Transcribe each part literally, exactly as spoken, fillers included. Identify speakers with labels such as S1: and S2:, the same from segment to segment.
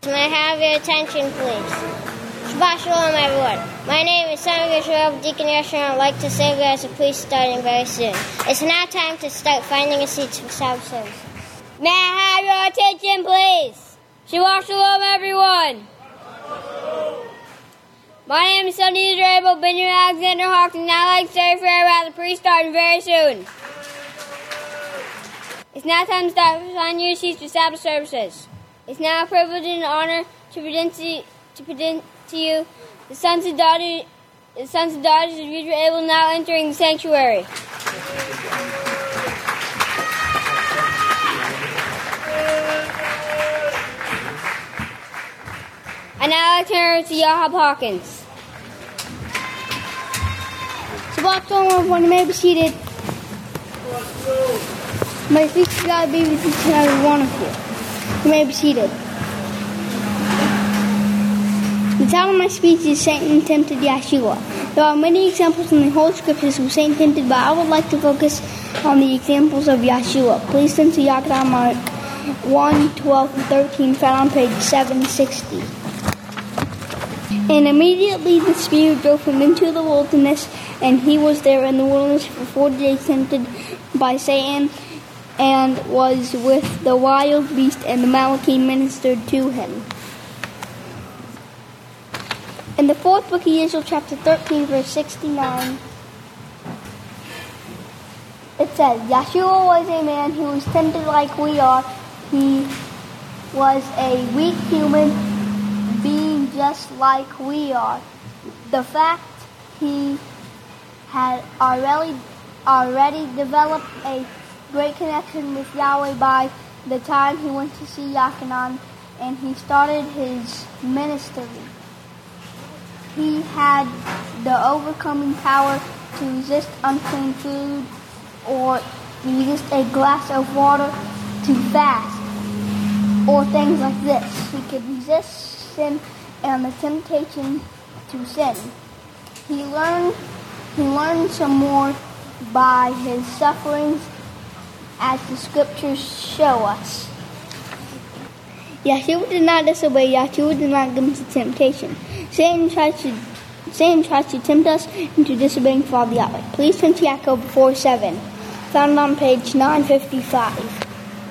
S1: May I have your attention, please? Shabbat Shalom, everyone. My name is Simon Gershwell of Deacon Yeshua, and I'd like to serve you as a priest starting very soon. It's now time to start finding a seat for Sabbath service. May I have your attention, please? Shabbat Shalom, everyone. My name is Sunday Israel Benjamin Alexander Hawks, and I'd like to serve you as a priest starting very soon. It's now time to start finding your seats for Sabbath services. It's now a privilege and an honor to present to, to present to you the sons and daughters, the sons and daughters of Israel now entering the sanctuary. And now I turn to Yahab Hawkins.
S2: Shabbat Shalom, everyone. You may be seated. My speech to God be with each and every one of you. You may be seated. The title of my speech is Satan Tempted Yeshua. There are many examples in the Holy Scriptures of Satan tempted, but I would like to focus on the examples of Yeshua. Please turn to Yahweh one, twelve, and thirteen, found on page seven sixty. And immediately the Spirit drove him into the wilderness, and he was there in the wilderness for forty days tempted by Satan, and was with the wild beast, and the Malachim ministered to him. In the fourth book of Israel, chapter thirteen, verse sixty-nine, it says, Yeshua was a man who was tempted like we are. He was a weak human being just like we are. The fact he had already, already developed a great connection with Yahweh by the time he went to see Yochanan and he started his ministry. He had the overcoming power to resist unclean food or resist a glass of water, to fast, or things like this. He could resist sin and the temptation to sin. He learned, he learned some more by his sufferings, as the scriptures show us. Yeshua did not disobey. Yeshua did not give him to temptation. Satan tries to Satan tries to tempt us into disobeying Father Yahweh. Please turn to Jacob four seven, found on page nine fifty-five.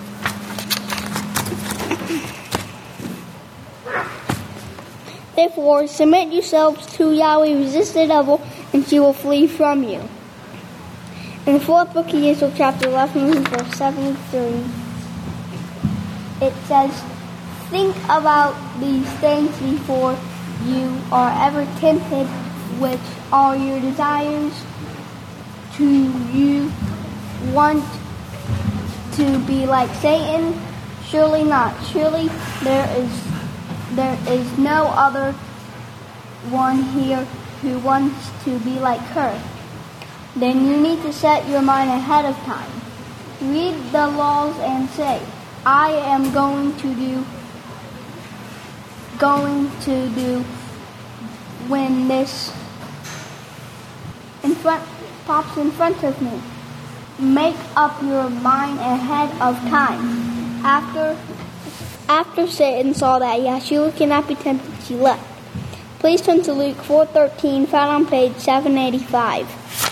S2: Therefore, submit yourselves to Yahweh, resist the devil, and she will flee from you. In the fourth book of Israel, chapter eleven, verse seventy-three, it says, think about these things before you are ever tempted, which are your desires. Do you want to be like Satan? Surely not. Surely there is there is no other one here who wants to be like her. Then you need to set your mind ahead of time. Read the laws and say, I am going to do going to do when this in front pops in front of me. Make up your mind ahead of time. After after Satan saw that Yeshua cannot be tempted, she left. Please turn to Luke four thirteen, found on page seven eighty-five.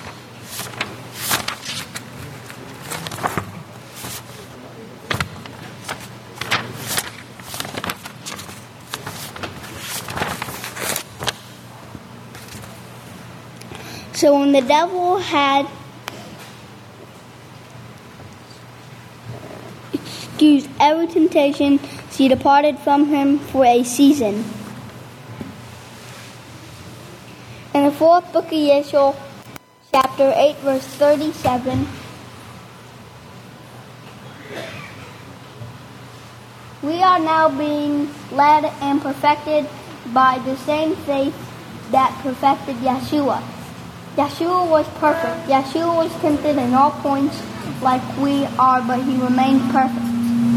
S2: So when the devil had excused every temptation, she departed from him for a season. In the fourth book of Yeshua, chapter eight, verse thirty-seven, we are now being led and perfected by the same faith that perfected Yeshua. Yeshua was perfect. Yeshua was tempted in all points like we are, but he remained perfect.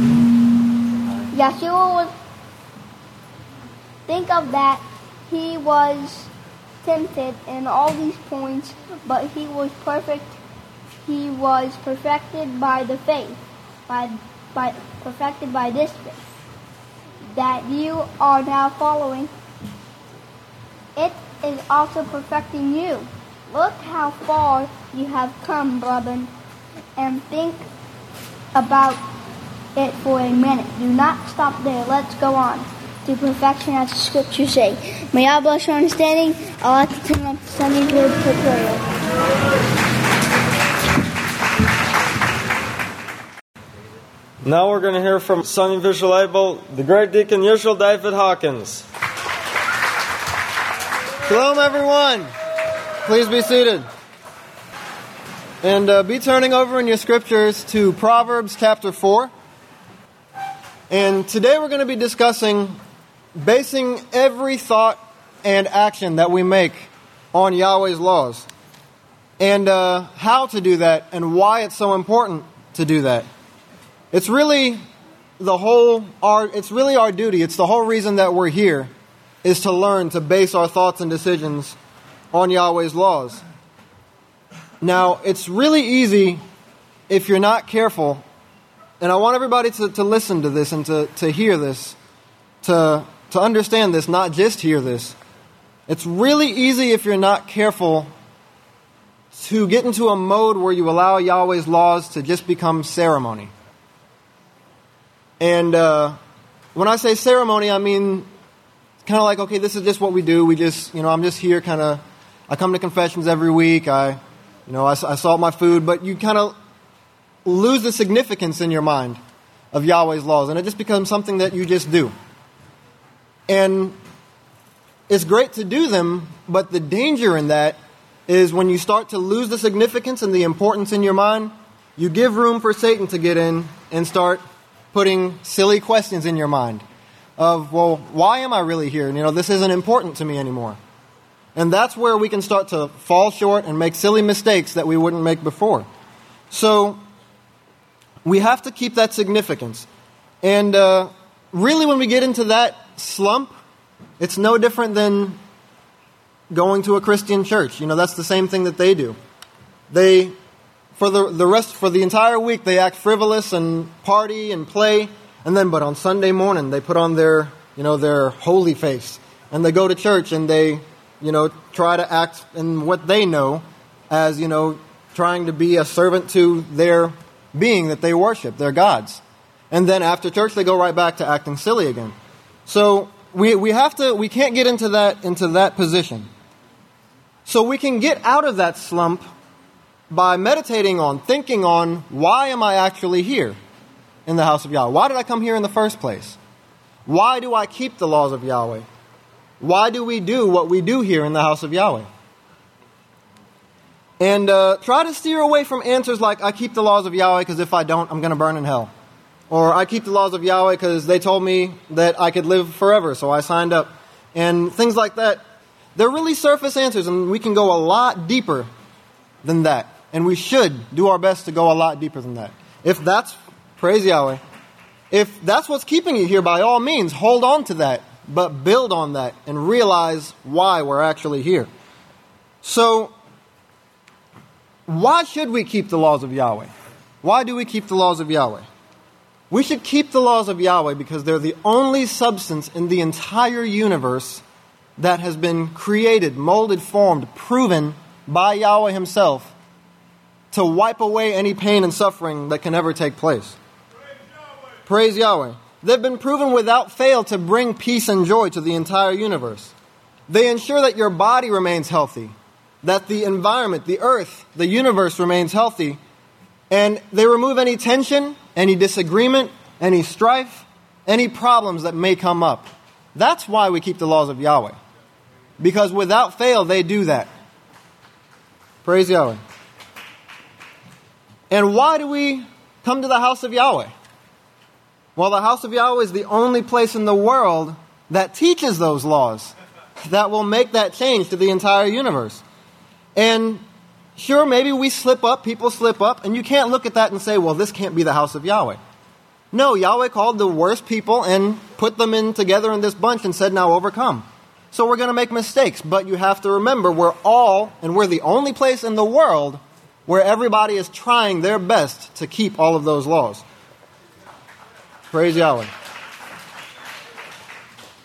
S2: Yeshua was, think of that, he was tempted in all these points, but he was perfect. He was perfected by the faith, by, by perfected by this faith. that you are now following. It is also perfecting you. Look how far you have come, brethren, and think about it for a minute. Do not stop there. Let's go on to perfection as the scriptures say. May God bless your understanding. I'd like to turn up Sunday Word for prayer.
S3: Now we're going to hear from Sunny Visual Able, the great Deacon Yisrael David Hawkins.
S4: Shalom, everyone. Please be seated. And uh, be turning over in your scriptures to Proverbs chapter four. And today we're going to be discussing basing every thought and action that we make on Yahweh's laws. And uh, how to do that and why it's so important to do that. It's really the whole, our, it's really our duty. It's the whole reason that we're here is to learn to base our thoughts and decisions on Yahweh's laws. Now, it's really easy if you're not careful, and I want everybody to, to listen to this and to, to hear this, to, to understand this, not just hear this. It's really easy if you're not careful to get into a mode where you allow Yahweh's laws to just become ceremony. And uh, when I say ceremony, I mean kind of like, okay, this is just what we do. We just, you know, I'm just here kind of, I come to confessions every week. I, you know, I, I salt my food. But you kind of lose the significance in your mind of Yahweh's laws. And it just becomes something that you just do. And it's great to do them, but the danger in that is when you start to lose the significance and the importance in your mind, you give room for Satan to get in and start putting silly questions in your mind of, well, why am I really here? You know, this isn't important to me anymore. And that's where we can start to fall short and make silly mistakes that we wouldn't make before. So we have to keep that significance. And uh, really when we get into that slump, it's no different than going to a Christian church. You know, that's the same thing that they do. They... For the the rest, for the entire week, they act frivolous and party and play, and then, but on Sunday morning, they put on their, you know, their holy face, and they go to church and they, you know, try to act in what they know as, you know, trying to be a servant to their being that they worship, their gods, and then after church, they go right back to acting silly again. So we we have to we can't get into that into that position. So we can get out of that slump by meditating on, thinking on, why am I actually here in the house of Yahweh? Why did I come here in the first place? Why do I keep the laws of Yahweh? Why do we do what we do here in the house of Yahweh? And uh, try to steer away from answers like, I keep the laws of Yahweh because if I don't, I'm going to burn in hell. Or I keep the laws of Yahweh because they told me that I could live forever, so I signed up. And things like that. They're really surface answers, and we can go a lot deeper than that. And we should do our best to go a lot deeper than that. If that's, praise Yahweh, if that's what's keeping you here, by all means, hold on to that. But build on that and realize why we're actually here. So, why should we keep the laws of Yahweh? Why do we keep the laws of Yahweh? We should keep the laws of Yahweh because they're the only substance in the entire universe that has been created, molded, formed, proven by Yahweh himself to wipe away any pain and suffering that can ever take place. Praise Yahweh. Praise Yahweh. They've been proven without fail to bring peace and joy to the entire universe. They ensure that your body remains healthy, that the environment, the earth, the universe remains healthy, and they remove any tension, any disagreement, any strife, any problems that may come up. That's why we keep the laws of Yahweh. Because without fail, they do that. Praise Yahweh. And why do we come to the house of Yahweh? Well, the house of Yahweh is the only place in the world that teaches those laws, that will make that change to the entire universe. And sure, maybe we slip up, people slip up, and you can't look at that and say, well, this can't be the house of Yahweh. No, Yahweh called the worst people and put them in together in this bunch and said, now overcome. So we're going to make mistakes, but you have to remember we're all, and we're the only place in the world where everybody is trying their best to keep all of those laws. Praise Yahweh.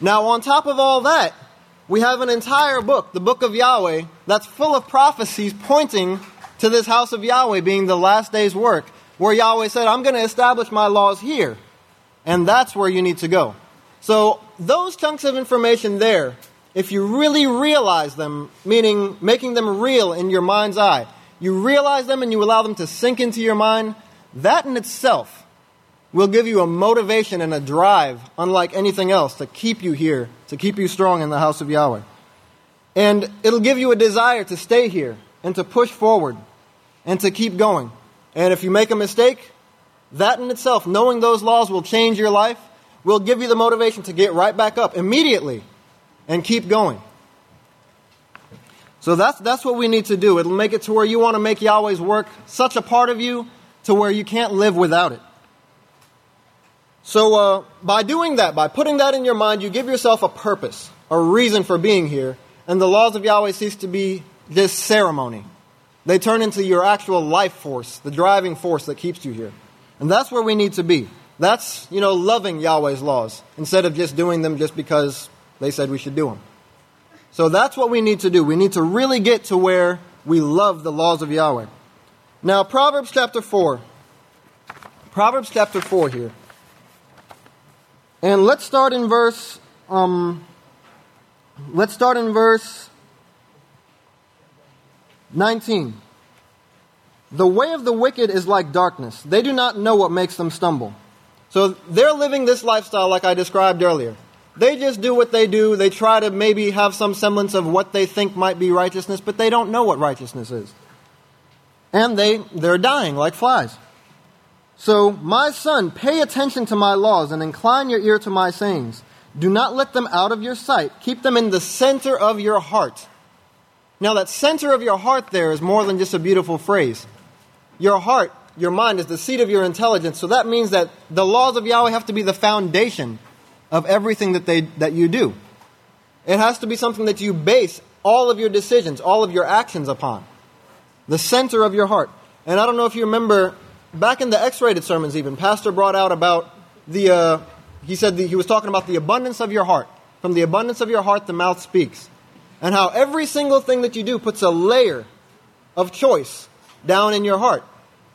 S4: Now, on top of all that, we have an entire book, the book of Yahweh, that's full of prophecies pointing to this house of Yahweh being the last day's work, where Yahweh said, I'm going to establish my laws here. And that's where you need to go. So those chunks of information there, if you really realize them, meaning making them real in your mind's eye, you realize them and you allow them to sink into your mind, that in itself will give you a motivation and a drive unlike anything else to keep you here, to keep you strong in the house of Yahweh. And it'll give you a desire to stay here and to push forward and to keep going. And if you make a mistake, that in itself, knowing those laws will change your life, will give you the motivation to get right back up immediately and keep going. So that's that's what we need to do. It'll make it to where you want to make Yahweh's work such a part of you to where you can't live without it. So uh, by doing that, by putting that in your mind, you give yourself a purpose, a reason for being here, and the laws of Yahweh cease to be this ceremony. They turn into your actual life force, the driving force that keeps you here. And that's where we need to be. That's, you know, loving Yahweh's laws instead of just doing them just because they said we should do them. So that's what we need to do. We need to really get to where we love the laws of Yahweh. Now, Proverbs chapter four. Proverbs chapter four here. And let's start in verse, um, let's start in verse nineteen. The way of the wicked is like darkness. They do not know what makes them stumble. So they're living this lifestyle like I described earlier. They just do what they do. They try to maybe have some semblance of what they think might be righteousness, but they don't know what righteousness is. And they, they're dying like flies. So, my son, pay attention to my laws and incline your ear to my sayings. Do not let them out of your sight. Keep them in the center of your heart. Now, that center of your heart there is more than just a beautiful phrase. Your heart, your mind, is the seat of your intelligence. So that means that the laws of Yahweh have to be the foundation of everything that they that you do. It has to be something that you base all of your decisions, all of your actions upon. The center of your heart. And I don't know if you remember, back in the X-rated sermons even, Pastor brought out about the, uh, he said the, he was talking about the abundance of your heart. From the abundance of your heart, the mouth speaks. And how every single thing that you do puts a layer of choice down in your heart.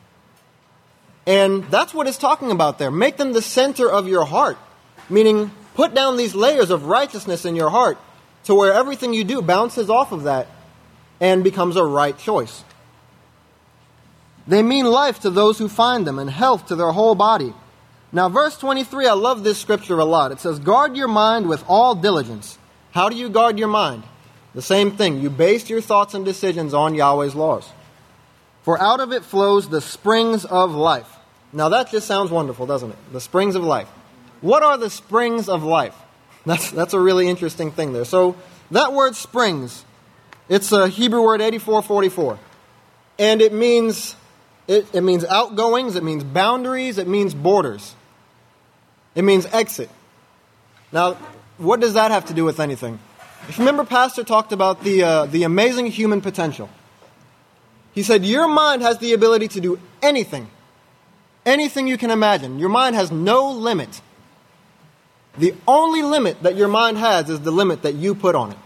S4: And that's what it's talking about there. Make them the center of your heart. Meaning, put down these layers of righteousness in your heart to where everything you do bounces off of that and becomes a right choice. They mean life to those who find them and health to their whole body. Now, verse twenty-three, I love this scripture a lot. It says, guard your mind with all diligence. How do you guard your mind? The same thing. You base your thoughts and decisions on Yahweh's laws. For out of it flows the springs of life. Now, that just sounds wonderful, doesn't it? The springs of life. What are the springs of life? That's that's a really interesting thing there. So that word springs, it's a Hebrew word eighty-four forty-four. And it means it, it means outgoings, it means boundaries, it means borders. It means exit. Now, what does that have to do with anything? If you remember, Pastor talked about the uh, the amazing human potential. He said, your mind has the ability to do anything. Anything you can imagine. Your mind has no limit. The only limit that your mind has is the limit that you put on it.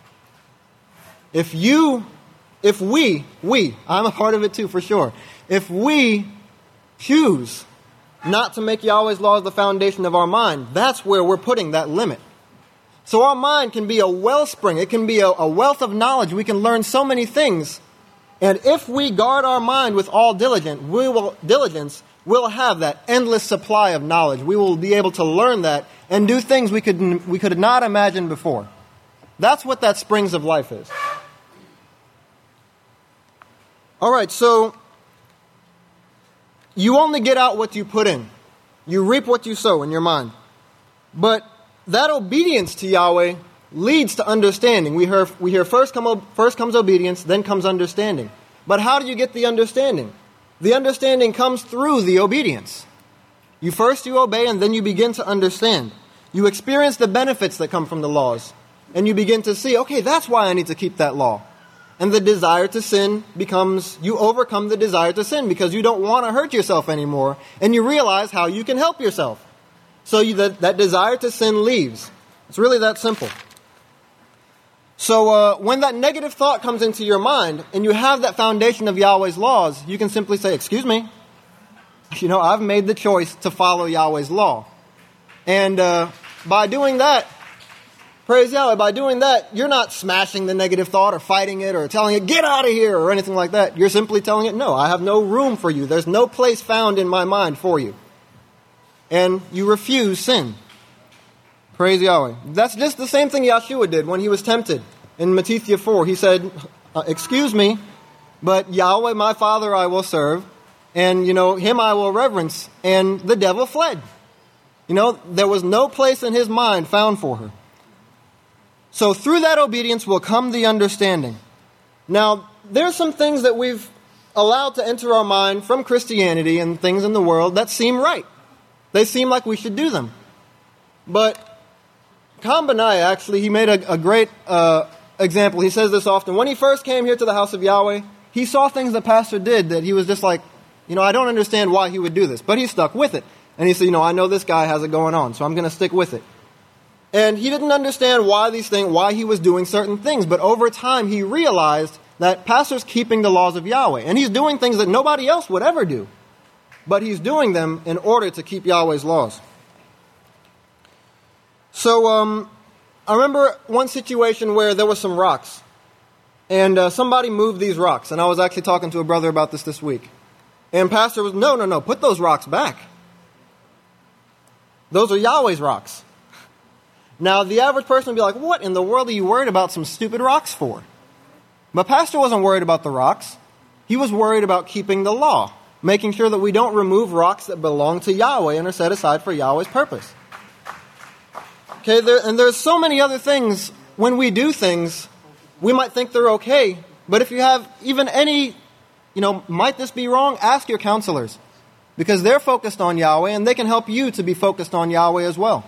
S4: If you, if we, we, I'm a part of it too for sure. If we choose not to make Yahweh's laws the foundation of our mind, that's where we're putting that limit. So our mind can be a wellspring. It can be a, a wealth of knowledge. We can learn so many things. And if we guard our mind with all diligence, we will, diligence, we'll have that endless supply of knowledge. We will be able to learn that and do things we could we could not imagine before. That's what that springs of life is. All right, so you only get out what you put in. You reap what you sow in your mind. But that obedience to Yahweh leads to understanding. We hear, we hear first, come, first comes obedience, then comes understanding. But how do you get the understanding? The understanding comes through the obedience. You first you obey, and then you begin to understand. You experience the benefits that come from the laws. And you begin to see, okay, that's why I need to keep that law. And the desire to sin becomes, you overcome the desire to sin because you don't want to hurt yourself anymore. And you realize how you can help yourself. So you, that, that desire to sin leaves. It's really that simple. So uh, when that negative thought comes into your mind and you have that foundation of Yahweh's laws, you can simply say, excuse me, you know, I've made the choice to follow Yahweh's law. And uh, by doing that, praise Yahweh, by doing that, you're not smashing the negative thought or fighting it or telling it, get out of here or anything like that. You're simply telling it, no, I have no room for you. There's no place found in my mind for you. And you refuse sin. Praise Yahweh. That's just the same thing Yeshua did when he was tempted. In Matthew four, he said, uh, excuse me, but Yahweh, my Father, I will serve. And, you know, him I will reverence. And the devil fled. You know, there was no place in his mind found for her. So through that obedience will come the understanding. Now, there's some things that we've allowed to enter our mind from Christianity and things in the world that seem right. They seem like we should do them. But Kambanai, actually, he made a, a great uh, example. He says this often. When he first came here to the house of Yahweh, he saw things the pastor did that he was just like, you know, I don't understand why he would do this. But he stuck with it. And he said, you know, I know this guy has it going on, so I'm going to stick with it. And he didn't understand why these things, why he was doing certain things. But over time, he realized that pastor's keeping the laws of Yahweh. And he's doing things that nobody else would ever do. But he's doing them in order to keep Yahweh's laws. So, um, I remember one situation where there were some rocks. And uh, somebody moved these rocks. And I was actually talking to a brother about this this week. And pastor was, no, no, no, put those rocks back. Those are Yahweh's rocks. Now, the average person would be like, what in the world are you worried about some stupid rocks for? But pastor wasn't worried about the rocks. He was worried about keeping the law, making sure that we don't remove rocks that belong to Yahweh and are set aside for Yahweh's purpose. Okay, there, and there's so many other things. When we do things, we might think they're okay, but if you have even any, you know, might this be wrong? Ask your counselors, because they're focused on Yahweh, and they can help you to be focused on Yahweh as well.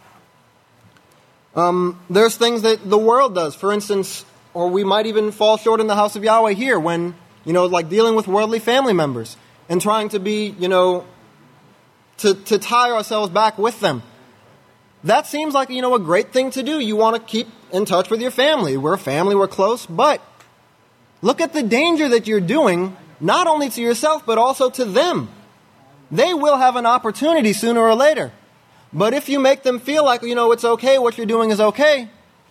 S4: Um, there's things that the world does, for instance, or we might even fall short in the house of Yahweh here when, you know, like dealing with worldly family members and trying to be, you know, to, to tie ourselves back with them. That seems like, you know, a great thing to do. You want to keep in touch with your family. We're a family, we're close, but look at the danger that you're doing, not only to yourself, but also to them. They will have an opportunity sooner or later. But if you make them feel like, you know, it's okay, what you're doing is okay,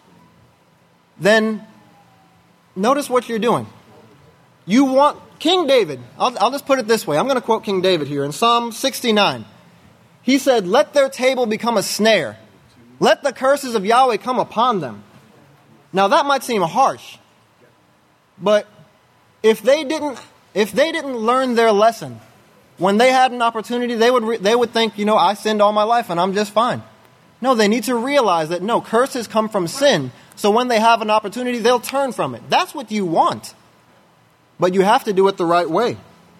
S4: then notice what you're doing. You want, King David, I'll, I'll just put it this way. I'm going to quote King David here in Psalm sixty-nine. He said, let their table become a snare. Let the curses of Yahweh come upon them. Now that might seem harsh, but if they didn't, if they didn't learn their lesson, when they had an opportunity, they would re- they would think, you know, I sinned all my life and I'm just fine. No, they need to realize that, no, curses come from sin. So when they have an opportunity, they'll turn from it. That's what you want. But you have to do it the right way.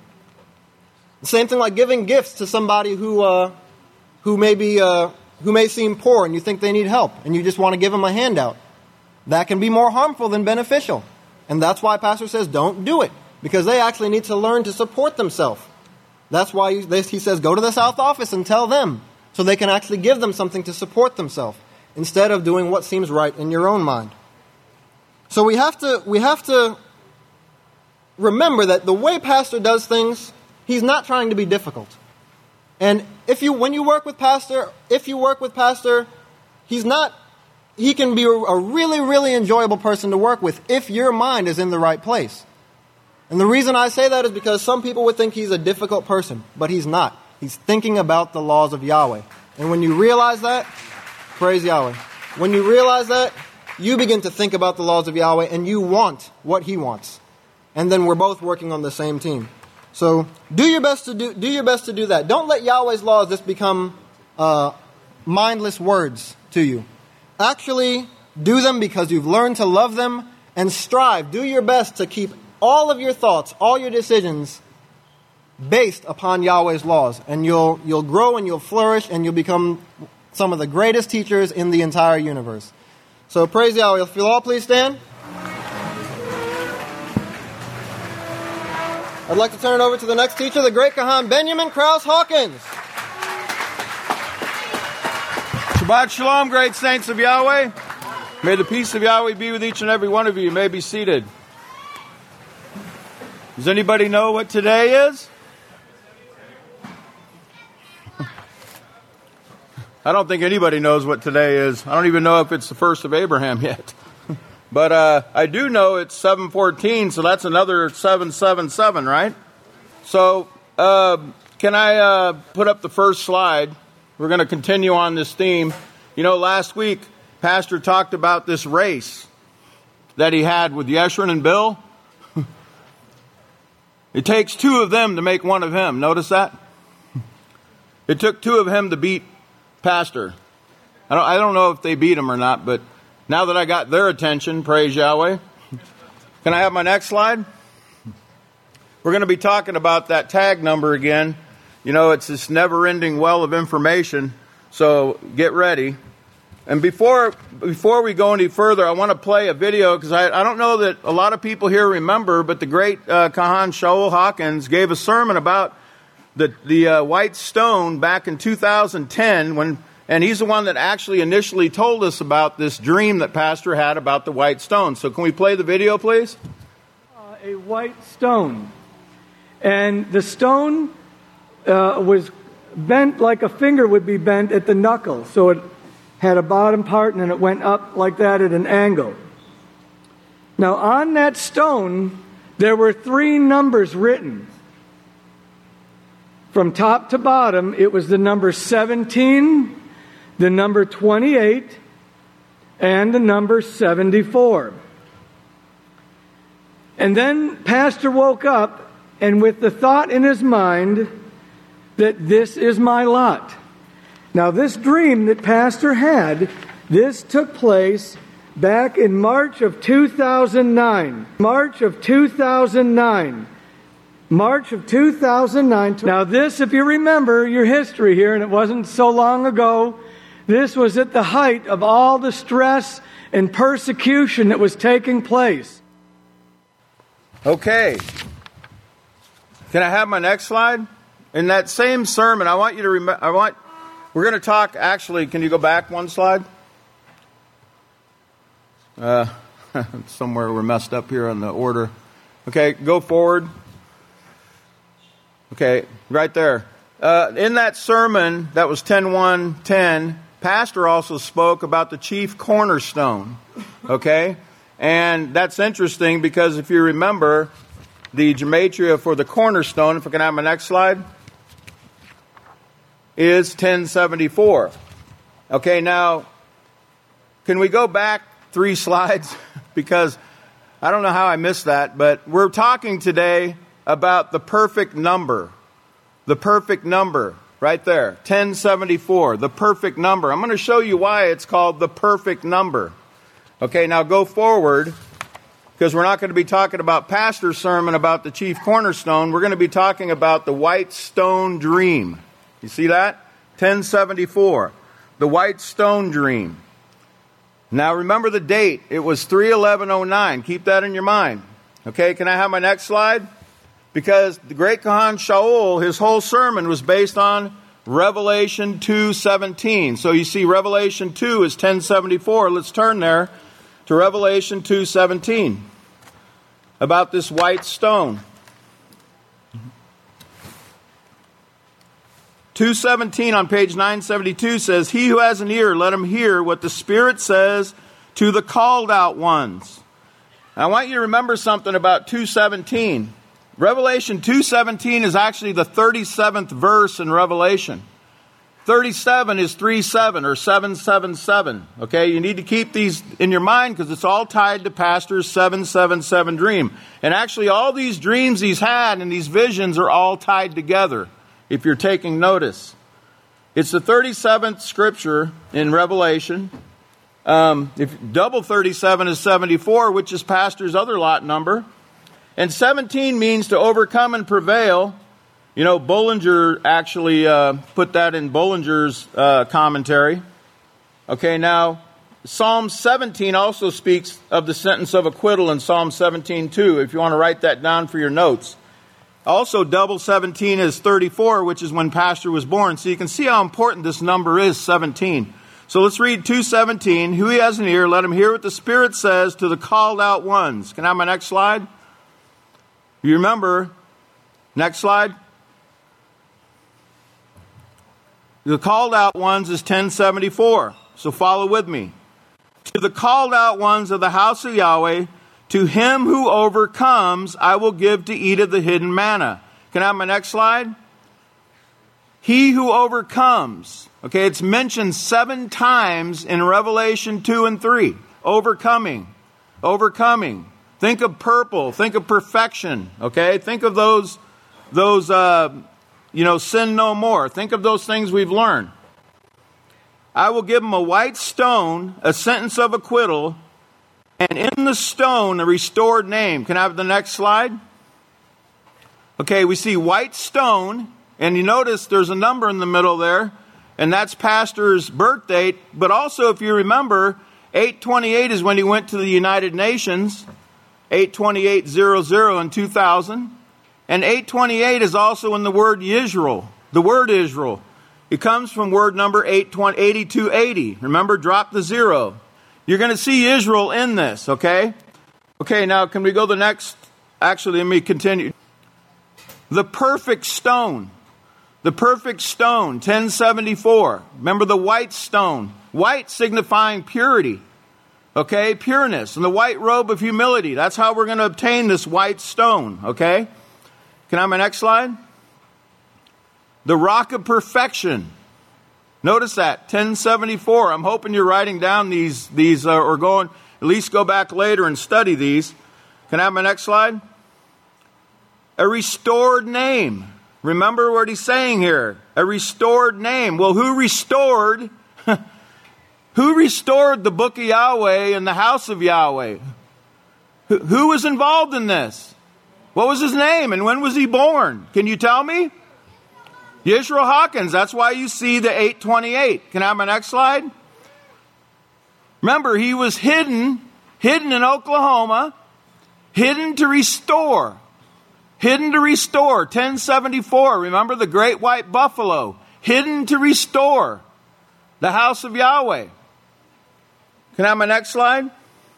S4: The same thing like giving gifts to somebody who uh, who may be uh, who may seem poor and you think they need help and you just want to give them a handout. That can be more harmful than beneficial. And that's why pastor says don't do it, because they actually need to learn to support themselves. That's why he says go to the South office and tell them, so they can actually give them something to support themselves instead of doing what seems right in your own mind. So we have to we have to remember that the way pastor does things, he's not trying to be difficult. And if you when you work with pastor, if you work with pastor, he's not he can be a, a really really enjoyable person to work with if your mind is in the right place. And the reason I say that is because some people would think he's a difficult person, but he's not. He's thinking about the laws of Yahweh. And when you realize that, praise Yahweh. When you realize that, you begin to think about the laws of Yahweh and you want what he wants. And then we're both working on the same team. So do your best to do do your best to do that. Don't let Yahweh's laws just become uh, mindless words to you. Actually, do them because you've learned to love them, and strive. Do your best to keep all of your thoughts, all your decisions based upon Yahweh's laws. And you'll you'll grow and you'll flourish and you'll become some of the greatest teachers in the entire universe. So praise Yahweh. If you'll all please stand. I'd like to turn it over to the next teacher, the great Kahan Benjamin Krause Hawkins.
S5: Shabbat Shalom, great saints of Yahweh. May the peace of Yahweh be with each and every one of you. You may be seated. Does anybody know what today is? I don't think anybody knows what today is. I don't even know if it's the first of Abraham yet. But uh, I do know it's seven fourteen, so that's another seven seven seven, right? So uh, can I uh, put up the first slide? We're going to continue on this theme. You know, last week, Pastor talked about this race that he had with Yeshurun and Bill. It takes two of them to make one of him. Notice that? It took two of him to beat Pastor. I don't, I don't know if they beat him or not, but now that I got their attention, praise Yahweh. Can I have my next slide? We're going to be talking about that tag number again. You know, it's this never-ending well of information, so get ready. And before before we go any further, I want to play a video, because I, I don't know that a lot of people here remember, but the great uh, Kahan Shaul Hawkins gave a sermon about the, the uh, white stone back in two thousand ten, when, and he's the one that actually initially told us about this dream that Pastor had about the white stone. So can we play the video, please?
S6: Uh, a white stone. And the stone uh, was bent like a finger would be bent at the knuckle. So it had a bottom part and then it went up like that at an angle. Now on that stone, there were three numbers written. From top to bottom, it was the number seventeen, the number twenty-eight, and the number seventy-four. And then Pastor woke up, and with the thought in his mind that this is my lot. Now, this dream that Pastor had, this took place back in March of two thousand nine. March of two thousand nine. March of two thousand nine. Now, this, if you remember your history here, and it wasn't so long ago, this was at the height of all the stress and persecution that was taking place.
S5: Okay. Can I have my next slide? In that same sermon, I want you to remember, I want, we're going to talk, actually, can you go back one slide? Uh, somewhere we're messed up here on the order. Okay, go forward. Okay, right there. Uh, in that sermon, that was ten one ten, Pastor also spoke about the chief cornerstone. Okay? And that's interesting because if you remember, the gematria for the cornerstone, if I can have my next slide, is ten seventy-four. Okay, now, can we go back three slides? Because I don't know how I missed that, but we're talking today about the perfect number. The perfect number, right there, ten seventy-four, the perfect number. I'm going to show you why it's called the perfect number. Okay, now go forward, because we're not going to be talking about Pastor's sermon about the chief cornerstone. We're going to be talking about the white stone dream. You see that? ten seventy-four, the white stone dream. Now remember the date. It was three eleven oh nine. Keep that in your mind. Okay, can I have my next slide? Because the great Kahan Shaul, his whole sermon was based on Revelation two seventeen. So you see Revelation two is ten seventy-four. Let's turn there to Revelation two seventeen. About this white stone. two seventeen on page nine seventy-two says, "He who has an ear, let him hear what the Spirit says to the called out ones." Now, I want you to remember something about two seventeen. Revelation two seventeen is actually the thirty-seventh verse in Revelation. thirty-seven is three seven or seven seven seven. Okay, you need to keep these in your mind because it's all tied to Pastor's seven seven seven dream. And actually all these dreams he's had and these visions are all tied together, if you're taking notice. It's the thirty-seventh scripture in Revelation. Um, if double thirty-seven is seventy-four, which is Pastor's other lot number. And seventeen means to overcome and prevail. You know, Bollinger actually uh, put that in Bollinger's uh, commentary. Okay, now, Psalm seventeen also speaks of the sentence of acquittal in Psalm seventeen two, if you want to write that down for your notes. Also, double seventeen is thirty-four, which is when Pastor was born. So you can see how important this number is, seventeen. So let's read two seventeen. Who he has an ear, let him hear what the Spirit says to the called out ones. Can I have my next slide? You remember, next slide. The called out ones is ten seventy-four. So follow with me. To the called out ones of the house of Yahweh, to him who overcomes, I will give to eat of the hidden manna. Can I have my next slide? He who overcomes. Okay, it's mentioned seven times in Revelation two and three. Overcoming. Overcoming. Think of purple. Think of perfection. Okay, think of those, those, uh, you know, sin no more. Think of those things we've learned. I will give him a white stone, a sentence of acquittal, and in the stone a restored name. Can I have the next slide? Okay, we see white stone, and you notice there's a number in the middle there, and that's Pastor's birth date. But also, if you remember, eight twenty-eight is when he went to the United Nations, eight twenty-eight hundred in two thousand. And eight twenty-eight is also in the word Yisrael, the word Israel. It comes from word number eighty-two eighty. Remember, drop the zero. You're going to see Israel in this, okay? Okay, now can we go to the next? Actually, let me continue. The perfect stone. The perfect stone, ten seventy-four. Remember the white stone. White signifying purity. Okay, pureness. And the white robe of humility. That's how we're going to obtain this white stone, okay? Can I have my next slide? The rock of perfection. Notice that, ten seventy-four. I'm hoping you're writing down these, these uh, or going, at least go back later and study these. Can I have my next slide? A restored name. Remember what he's saying here. A restored name. Well, who restored? Who restored the book of Yahweh and the house of Yahweh? Who, who was involved in this? What was his name and when was he born? Can you tell me? Yisrael Hawkins. That's why you see the eight twenty-eight. Can I have my next slide? Remember, he was hidden, hidden in Oklahoma, hidden to restore. Hidden to restore, ten seventy-four. Remember the great white buffalo. Hidden to restore the house of Yahweh. Can I have my next slide?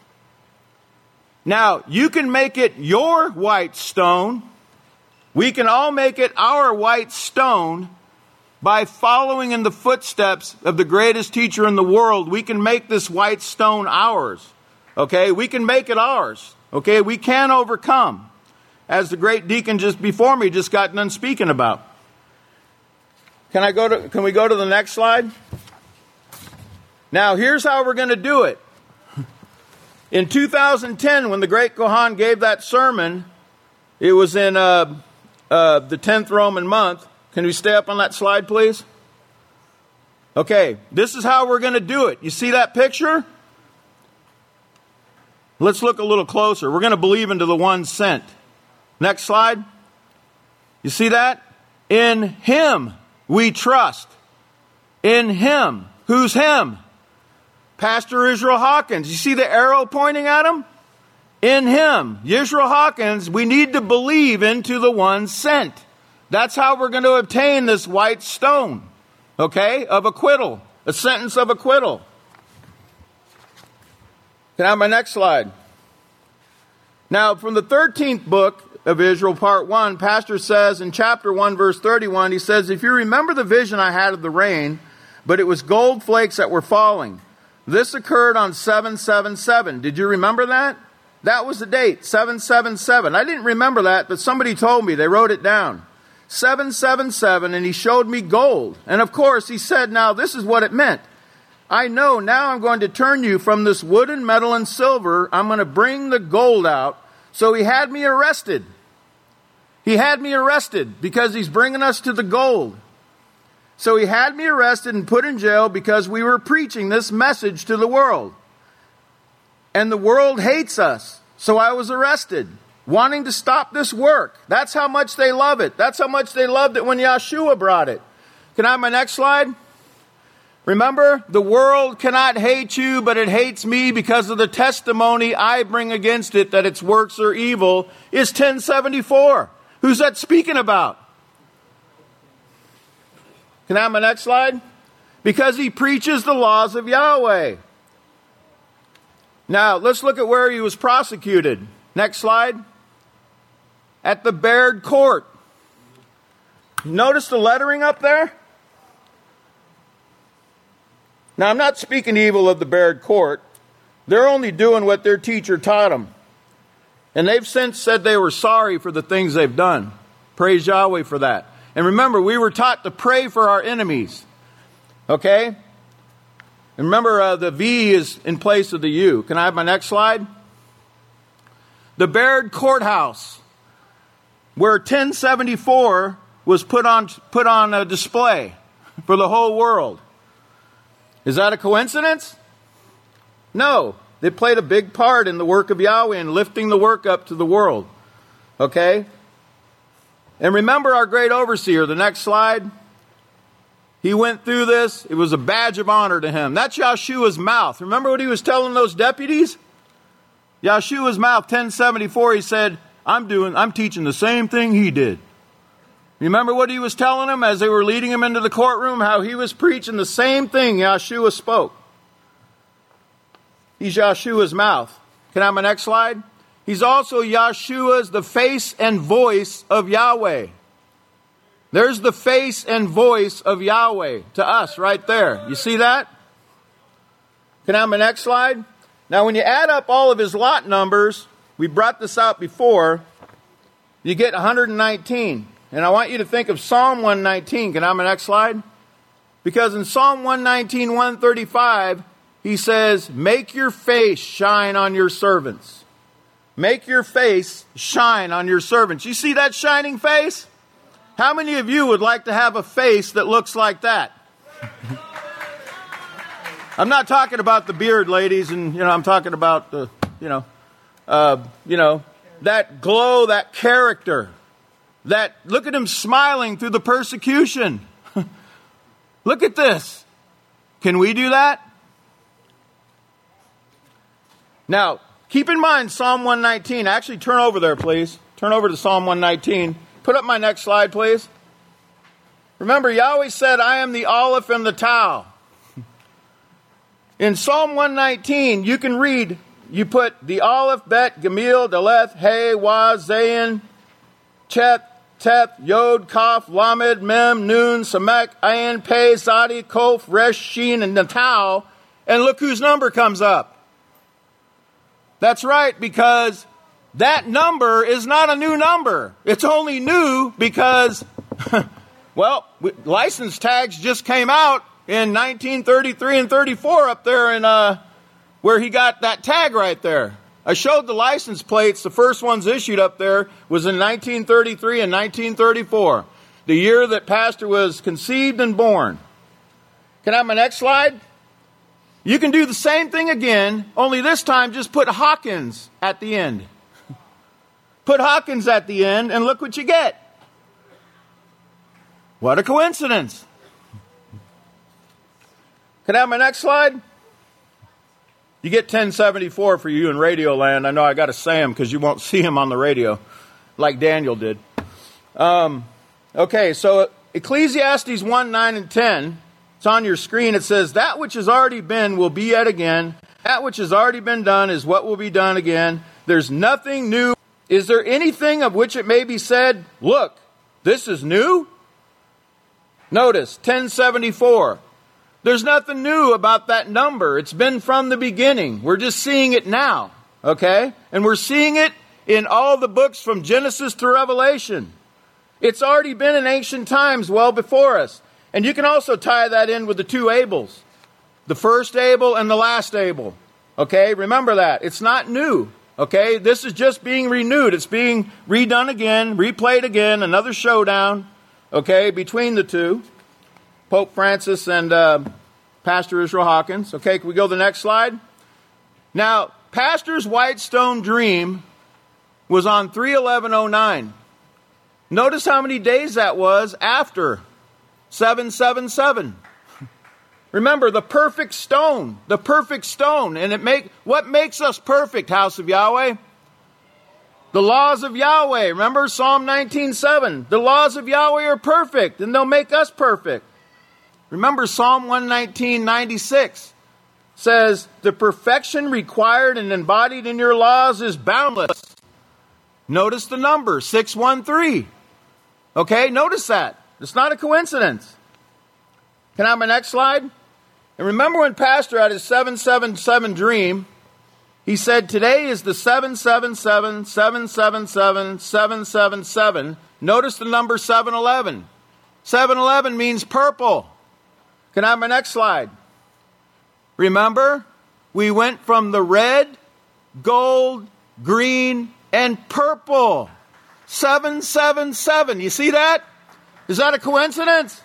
S5: Now, you can make it your white stone. We can all make it our white stone by following in the footsteps of the greatest teacher in the world. We can make this white stone ours. Okay, we can make it ours. Okay, we can overcome. As the great deacon just before me just got done speaking about. Can I go to, can we go to the next slide? Now, here's how we're going to do it. In two thousand ten, when the great Kohan gave that sermon, it was in uh, uh, the tenth Roman month. Can we stay up on that slide, please? Okay, this is how we're going to do it. You see that picture? Let's look a little closer. We're going to believe into the one sent. Next slide. You see that? In him we trust. In him. Who's him? Pastor Israel Hawkins. You see the arrow pointing at him? In him. Israel Hawkins, we need to believe into the one sent. That's how we're going to obtain this white stone. Okay? Of acquittal. A sentence of acquittal. Can I have my next slide? Now, from the thirteenth book of Israel, part one, Pastor says in chapter one, verse thirty-one, he says, if you remember the vision I had of the rain, but it was gold flakes that were falling. This occurred on seven seven seven. Did you remember that? That was the date, seven seven seven. I didn't remember that, but somebody told me. They wrote it down. seven seven seven, and he showed me gold. And of course, he said, now this is what it meant. I know now I'm going to turn you from this wood and metal and silver. I'm going to bring the gold out. So he had me arrested. He had me arrested because he's bringing us to the gold. So he had me arrested and put in jail because we were preaching this message to the world. And the world hates us. So I was arrested, wanting to stop this work. That's how much they love it. That's how much they loved it when Yeshua brought it. Can I have my next slide? Remember, the world cannot hate you, but it hates me because of the testimony I bring against it that its works are evil, is ten seventy-four. Who's that speaking about? Can I have my next slide? Because he preaches the laws of Yahweh. Now, let's look at where he was prosecuted. Next slide. At the Baird Court. Notice the lettering up there? Now, I'm not speaking evil of the Baird Court. They're only doing what their teacher taught them. And they've since said they were sorry for the things they've done. Praise Yahweh for that. And remember, we were taught to pray for our enemies. Okay? And remember, uh, the V is in place of the U. Can I have my next slide? The Baird Courthouse, where ten seventy-four was put on, put on a display for the whole world. Is that a coincidence? No. They played a big part in the work of Yahweh and lifting the work up to the world. Okay? And remember our great overseer, the next slide. He went through this. It was a badge of honor to him. That's Yahshua's mouth. Remember what he was telling those deputies? Yahshua's mouth, ten seventy-four, he said, I'm doing, I'm teaching the same thing he did. Remember what he was telling them as they were leading him into the courtroom? How he was preaching the same thing Yahshua spoke. He's Yahshua's mouth. Can I have my next slide? He's also Yahshua's, the face and voice of Yahweh. There's the face and voice of Yahweh to us right there. You see that? Can I have my next slide? Now, when you add up all of his lot numbers, we brought this out before, you get one hundred nineteen. And I want you to think of Psalm one nineteen. Can I have my next slide? Because in Psalm one nineteen, one thirty-five, he says, make your face shine on your servants. Make your face shine on your servants. You see that shining face? How many of you would like to have a face that looks like that? I'm not talking about the beard, ladies, and you know, I'm talking about the, you know, uh, you know, that glow, that character. That, look at him smiling through the persecution. Look at this. Can we do that? Now, keep in mind Psalm one nineteen. Actually, turn over there, please. Turn over to Psalm one nineteen. Put up my next slide, please. Remember, Yahweh said, I am the Aleph and the Tau. In Psalm one nineteen, you can read, you put the Aleph, Bet, Gamil, Daleth, He, Waz, Zayin, Chet, Teth, Yod, Kaf, Lamed, Mem, Nun, Samek, Ayin, Pei, Zadi, Kof, Resh, Shin, and Natau. And look whose number comes up. That's right, because that number is not a new number. It's only new because, well, license tags just came out in nineteen thirty-three and thirty-four up there in uh, where he got that tag right there. I showed the license plates. The first ones issued up there was in nineteen thirty-three and nineteen thirty-four, the year that Pastor was conceived and born. Can I have my next slide? You can do the same thing again, only this time just put Hawkins at the end. Put Hawkins at the end and look what you get. What a coincidence. Can I have my next slide? You get ten seventy-four for you in Radio Land. I know I got to say them because you won't see them on the radio like Daniel did. Um, okay, so Ecclesiastes one, nine, and ten. It's on your screen. It says, that which has already been will be yet again. That which has already been done is what will be done again. There's nothing new. Is there anything of which it may be said, look, this is new? Notice, ten seventy-four. There's nothing new about that number. It's been from the beginning. We're just seeing it now, okay? And we're seeing it in all the books from Genesis to Revelation. It's already been in ancient times well before us. And you can also tie that in with the two Abels, the first Abel and the last Abel, okay? Remember that. It's not new, okay? This is just being renewed. It's being redone again, replayed again, another showdown, okay, between the two. Pope Francis and uh, Pastor Israel Hawkins. Okay, can we go to the next slide? Now, Pastor's Whitestone dream was on three eleven oh nine. Notice how many days that was after seven seven seven. Remember, the perfect stone, the perfect stone. And it make what makes us perfect, house of Yahweh? The laws of Yahweh. Remember Psalm nineteen seven. The laws of Yahweh are perfect, and they'll make us perfect. Remember Psalm one nineteen, ninety-six says, the perfection required and embodied in your laws is boundless. Notice the number, six one three. Okay, notice that. It's not a coincidence. Can I have my next slide? And remember when Pastor had his seven seven seven dream, he said, today is the seven seven seven, seven seven seven, seven seven seven. Notice the number seven eleven. seven eleven means purple. Can I have my next slide? Remember, we went from the red, gold, green, and purple. seven seven seven. You see that? Is that a coincidence?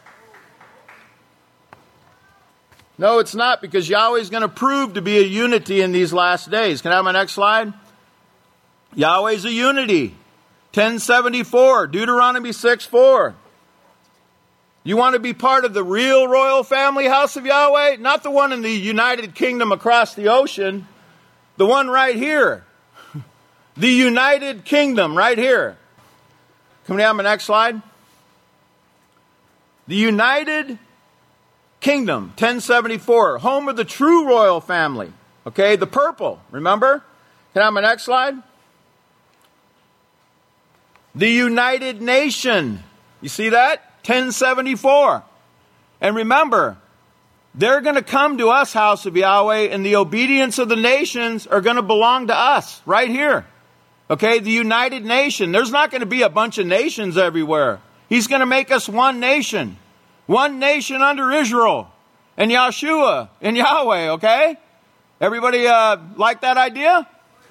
S5: No, it's not, because Yahweh's going to prove to be a unity in these last days. Can I have my next slide? Yahweh's a unity. ten seventy-four, Deuteronomy six four. You want to be part of the real royal family house of Yahweh? Not the one in the United Kingdom across the ocean. The one right here. The United Kingdom right here. Can we have my next slide? The United Kingdom, ten seventy-four, home of the true royal family. Okay, the purple, remember? Can I have my next slide? The United Nation. You see that? ten seventy-four. And remember, they're going to come to us, house of Yahweh, and the obedience of the nations are going to belong to us right here. Okay, the United Nation. There's not going to be a bunch of nations everywhere. He's going to make us one nation. One nation under Israel and Yahshua and Yahweh, okay? Everybody uh, like that idea?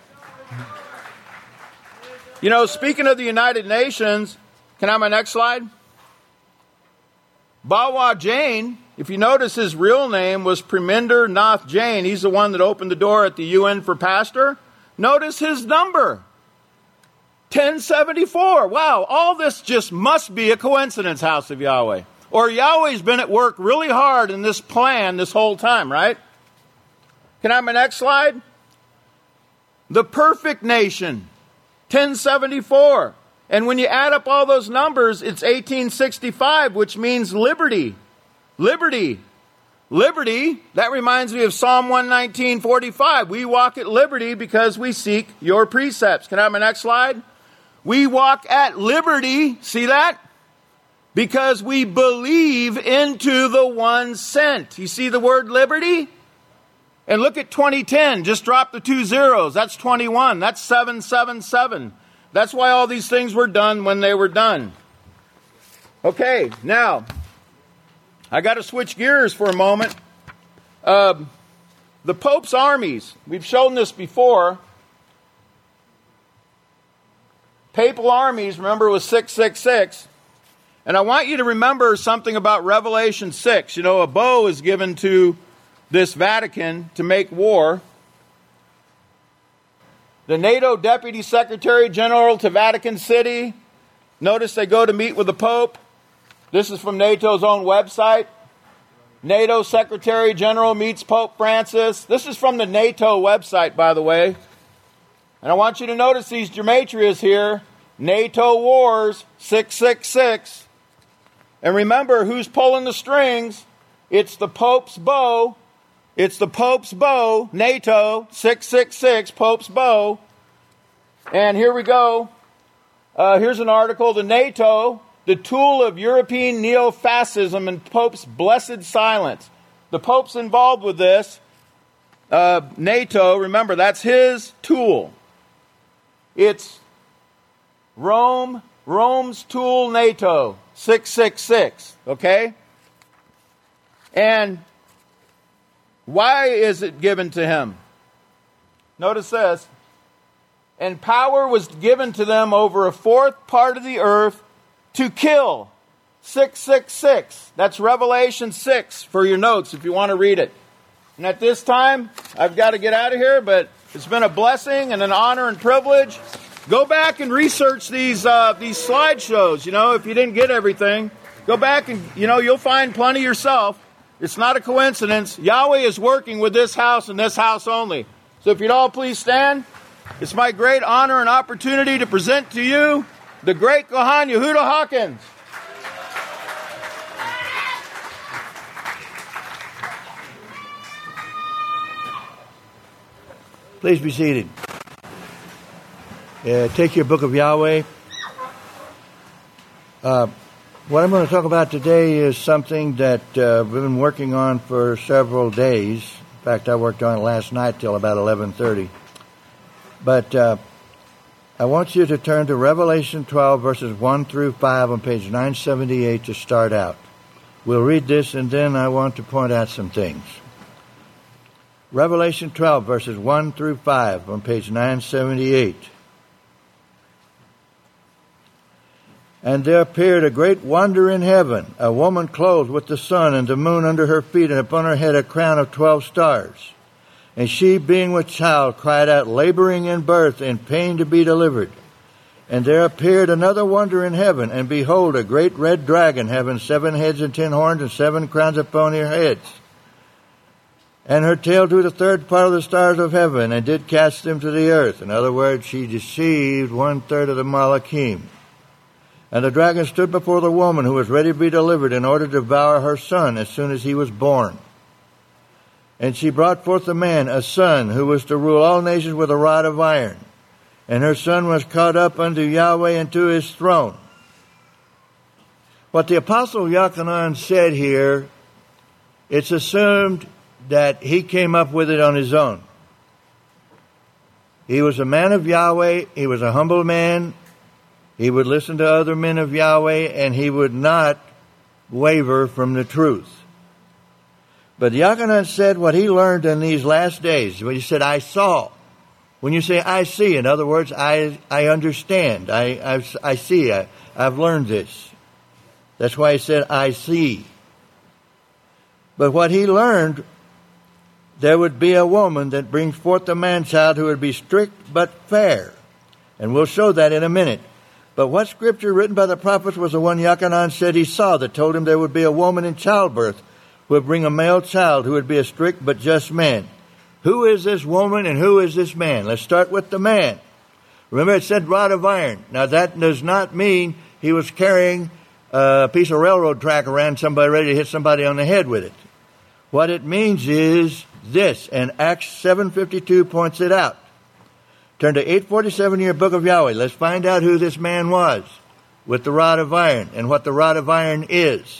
S5: You know, speaking of the United Nations, can I have my next slide? Bawa Jain, if you notice his real name was Preminder Nath Jain. He's the one that opened the door at the U N for pastor. Notice his number. ten seventy-four. Wow, all this just must be a coincidence, house of Yahweh. Or Yahweh's been at work really hard in this plan this whole time, right? Can I have my next slide? The perfect nation, ten seventy-four. And when you add up all those numbers, it's eighteen sixty-five, which means liberty. Liberty. Liberty. That reminds me of Psalm one nineteen, forty-five. We walk at liberty because we seek your precepts. Can I have my next slide? We walk at liberty. See that? Because we believe into the one sent. You see the word liberty? And look at twenty ten. Just drop the two zeros. That's twenty-one. That's seven seven seven. That's why all these things were done when they were done. Okay, now, I got to switch gears for a moment. Uh, the Pope's armies. We've shown this before. Papal armies, remember, was six six six. And I want you to remember something about Revelation six. You know, a bow is given to this Vatican to make war. The NATO Deputy Secretary General to Vatican City. Notice they go to meet with the Pope. This is from NATO's own website. NATO Secretary General meets Pope Francis. This is from the NATO website, by the way. And I want you to notice these gematrias here. NATO wars, six six six. And remember, who's pulling the strings? It's the Pope's bow. It's the Pope's bow, NATO, six six six, Pope's bow. And here we go. Uh, here's an article, the NATO, the tool of European neo-fascism and Pope's blessed silence. The Pope's involved with this. Uh, NATO, remember, that's his tool. It's Rome, Rome's tool, NATO, six six six, okay? And why is it given to him? Notice this. And power was given to them over a fourth part of the earth to kill. six six six. That's Revelation six for your notes if you want to read it. And at this time, I've got to get out of here, but it's been a blessing and an honor and privilege. Go back and research these uh, these slideshows. You know, if you didn't get everything, go back and, you know, you'll find plenty yourself. It's not a coincidence. Yahweh is working with this house and this house only. So if you'd all please stand. It's my great honor and opportunity to present to you the great Kohan Yehuda Hawkins.
S7: Please be seated. Uh, take your book of Yahweh. Uh, what I'm going to talk about today is something that uh, we've been working on for several days. In fact, I worked on it last night till about eleven thirty. But uh, I want you to turn to Revelation twelve, verses one through five on page nine seventy-eight to start out. We'll read this, and then I want to point out some things. Revelation twelve, verses one through five on page nine seventy-eight. And there appeared a great wonder in heaven, a woman clothed with the sun and the moon under her feet, and upon her head a crown of twelve stars. And she, being with child, cried out, laboring in birth, and pain to be delivered. And there appeared another wonder in heaven, and behold, a great red dragon, having seven heads and ten horns, and seven crowns upon her heads. And her tail drew the third part of the stars of heaven, and did cast them to the earth. In other words, she deceived one third of the Malachim. And the dragon stood before the woman who was ready to be delivered, in order to devour her son as soon as he was born. And she brought forth a man, a son, who was to rule all nations with a rod of iron. And her son was caught up unto Yahweh and to his throne. What the Apostle Yochanan said here, it's assumed that he came up with it on his own. He was a man of Yahweh. He was a humble man. He would listen to other men of Yahweh, and he would not waver from the truth. But Yochanan said what he learned in these last days. When he said, I saw. When you say, I see, in other words, I I understand. I I've, I see. I, I've learned this. That's why he said, I see. But what he learned, there would be a woman that brings forth a man-child who would be strict but fair. And we'll show that in a minute. But what scripture written by the prophets was the one Yochanan said he saw, that told him there would be a woman in childbirth who would bring a male child who would be a strict but just man. Who is this woman and who is this man? Let's start with the man. Remember, it said rod of iron. Now, that does not mean he was carrying a piece of railroad track around somebody ready to hit somebody on the head with it. What it means is this, and Acts seven fifty-two points it out. Turn to eight forty-seven in your book of Yahweh. Let's find out who this man was with the rod of iron and what the rod of iron is.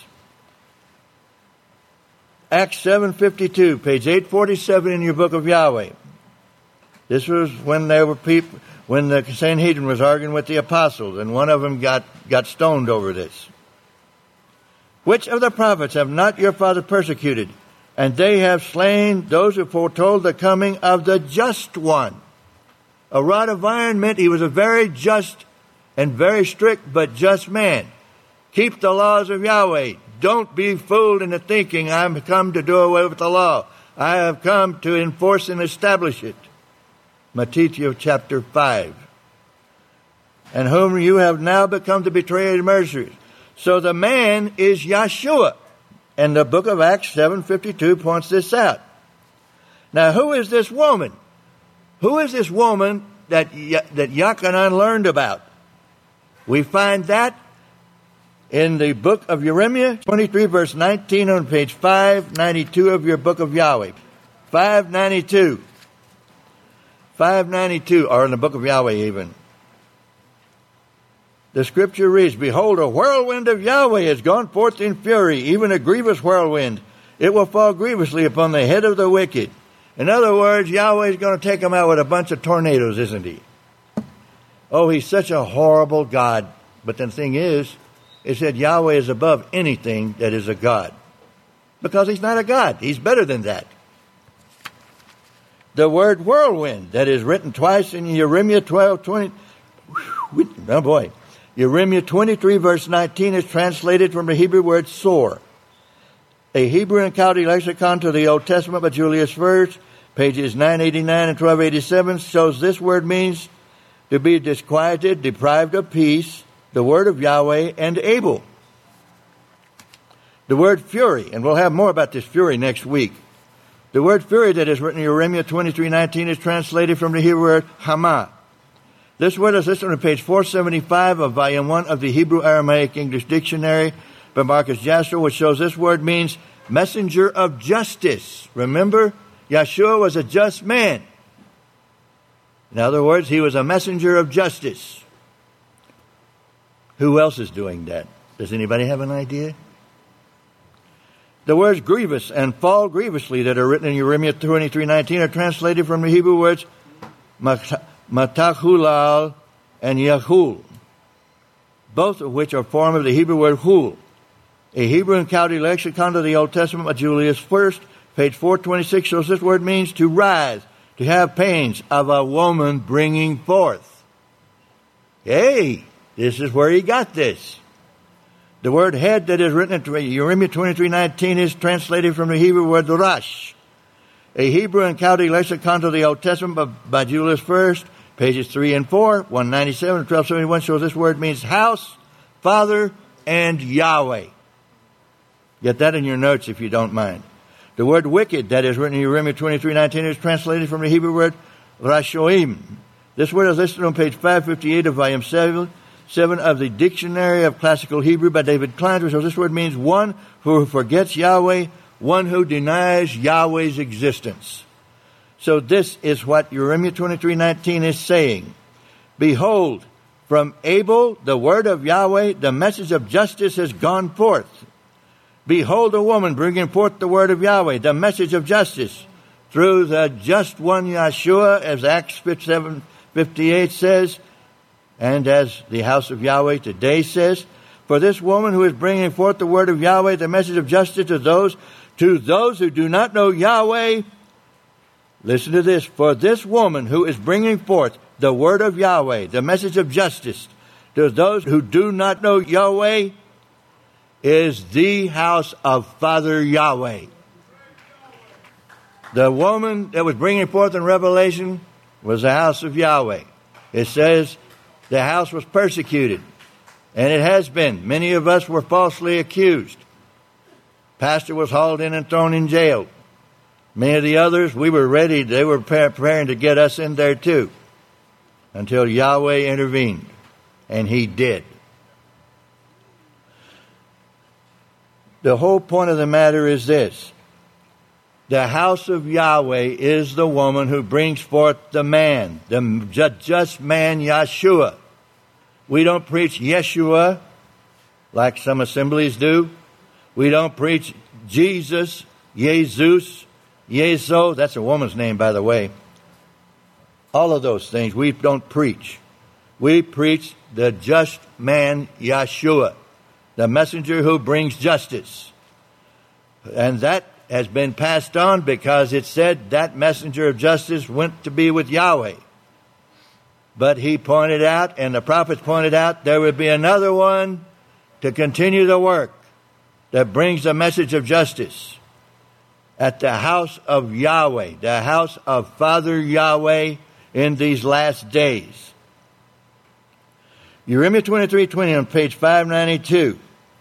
S7: Acts seven fifty-two, page eight forty-seven in your book of Yahweh. This was when there were people, when the Sanhedrin was arguing with the apostles, and one of them got, got stoned over this. Which of the prophets have not your father persecuted? And they have slain those who foretold the coming of the just one. A rod of iron meant he was a very just and very strict but just man. Keep the laws of Yahweh. Don't be fooled into thinking I've come to do away with the law. I have come to enforce and establish it. Matthew chapter five. And whom you have now become to betray and murderers. So the man is Yeshua. And the book of Acts seven fifty-two points this out. Now, who is this woman? Who is this woman that that Yochanan learned about? We find that in the book of Jeremiah twenty-three, verse nineteen on page five ninety-two of your book of Yahweh. five ninety-two. five ninety-two, or in the book of Yahweh even. The scripture reads, Behold, a whirlwind of Yahweh has gone forth in fury, even a grievous whirlwind. It will fall grievously upon the head of the wicked. In other words, Yahweh is going to take them out with a bunch of tornadoes, isn't he? Oh, he's such a horrible God. But the thing is, it said Yahweh is above anything that is a God. Because he's not a God. He's better than that. The word whirlwind that is written twice in Jeremiah twelve twenty. Oh boy. Jeremiah twenty-three, verse nineteen is translated from the Hebrew word sore. A Hebrew and Chaldee lexicon to the Old Testament by Julius First, pages nine eighty-nine and twelve eighty-seven, shows this word means to be disquieted, deprived of peace, the word of Yahweh, and able. The word fury, and we'll have more about this fury next week. The word fury that is written in Jeremiah twenty-three nineteen is translated from the Hebrew word hamah. This word is listed on page four seventy-five of volume one of the Hebrew Aramaic English Dictionary by Marcus Jastrow, which shows this word means messenger of justice. Remember, Yeshua was a just man. In other words, he was a messenger of justice. Who else is doing that? Does anybody have an idea? The words grievous and fall grievously that are written in Jeremiah twenty-three nineteen are translated from the Hebrew words matachulal and yahul, both of which are a form of the Hebrew word hul. A Hebrew and Chaldee lexicon of the Old Testament by Julius First, page four twenty-six, shows this word means to rise, to have pains of a woman bringing forth. Hey, this is where he got this. The word head that is written in Jeremiah twenty-three nineteen is translated from the Hebrew word rash. A Hebrew and Chaldee lexicon of the Old Testament by, by Julius First, pages three and four, one ninety-seven and twelve seventy-one, shows this word means house, father, and Yahweh. Get that in your notes if you don't mind. The word wicked that is written in Jeremiah twenty-three nineteen is translated from the Hebrew word rashoim. This word is listed on page five fifty-eight of volume seven, seven of the Dictionary of Classical Hebrew by David Klein. So this word means one who forgets Yahweh, one who denies Yahweh's existence. So this is what Jeremiah twenty-three nineteen is saying. Behold, from Abel, the word of Yahweh, the message of justice has gone forth. Behold, a woman bringing forth the word of Yahweh, the message of justice, through the just one Yeshua, as Acts seven fifty-eight says, and as the house of Yahweh today says. For this woman who is bringing forth the word of Yahweh, the message of justice to those, to those who do not know Yahweh. Listen to this. For this woman who is bringing forth the word of Yahweh, the message of justice to those who do not know Yahweh, is the house of Father Yahweh. The woman that was bringing forth in Revelation was the house of Yahweh. It says the house was persecuted, and it has been. Many of us were falsely accused. Pastor was hauled in and thrown in jail. Many of the others, we were ready, they were preparing to get us in there too, until Yahweh intervened, and He did. The whole point of the matter is this. The house of Yahweh is the woman who brings forth the man, the just man Yeshua. We don't preach Yeshua like some assemblies do. We don't preach Jesus, Jesus, Yeso. That's a woman's name, by the way. All of those things we don't preach. We preach the just man Yeshua, the messenger who brings justice. And that has been passed on because it said that messenger of justice went to be with Yahweh. But he pointed out, and the prophets pointed out, there would be another one to continue the work that brings the message of justice at the house of Yahweh, the house of Father Yahweh in these last days. Jeremiah twenty-three twenty on page five ninety-two.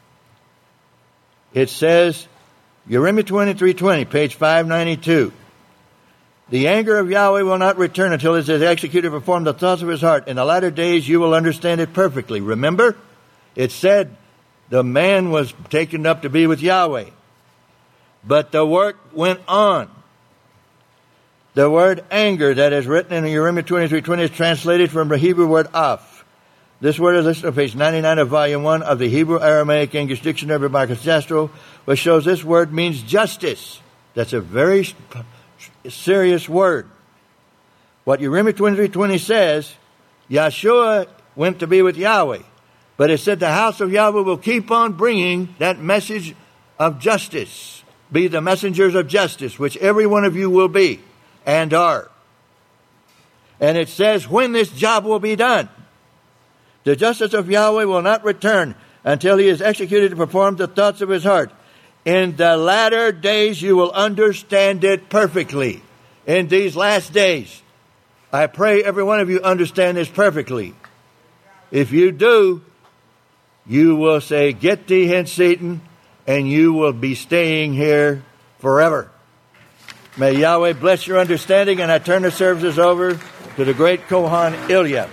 S7: It says, Jeremiah twenty-three twenty, page five ninety-two. The anger of Yahweh will not return until it has executed and performed the thoughts of His heart. In the latter days you will understand it perfectly. Remember, it said the man was taken up to be with Yahweh. But the work went on. The word anger that is written in Jeremiah twenty-three twenty is translated from the Hebrew word af. This word is listed on page ninety-nine of volume one of the Hebrew Aramaic English Dictionary by Marcus Jastrow, which shows this word means justice. That's a very serious word. What Jeremiah twenty-three twenty says, Yeshua went to be with Yahweh. But it said the house of Yahweh will keep on bringing that message of justice. Be the messengers of justice, which every one of you will be and are. And it says when this job will be done. The justice of Yahweh will not return until He has executed and performed the thoughts of His heart. In the latter days you will understand it perfectly. In these last days. I pray every one of you understand this perfectly. If you do, you will say, get thee hence, Satan, and you will be staying here forever. May Yahweh bless your understanding, and I turn the services over to the great Kohan Ilya.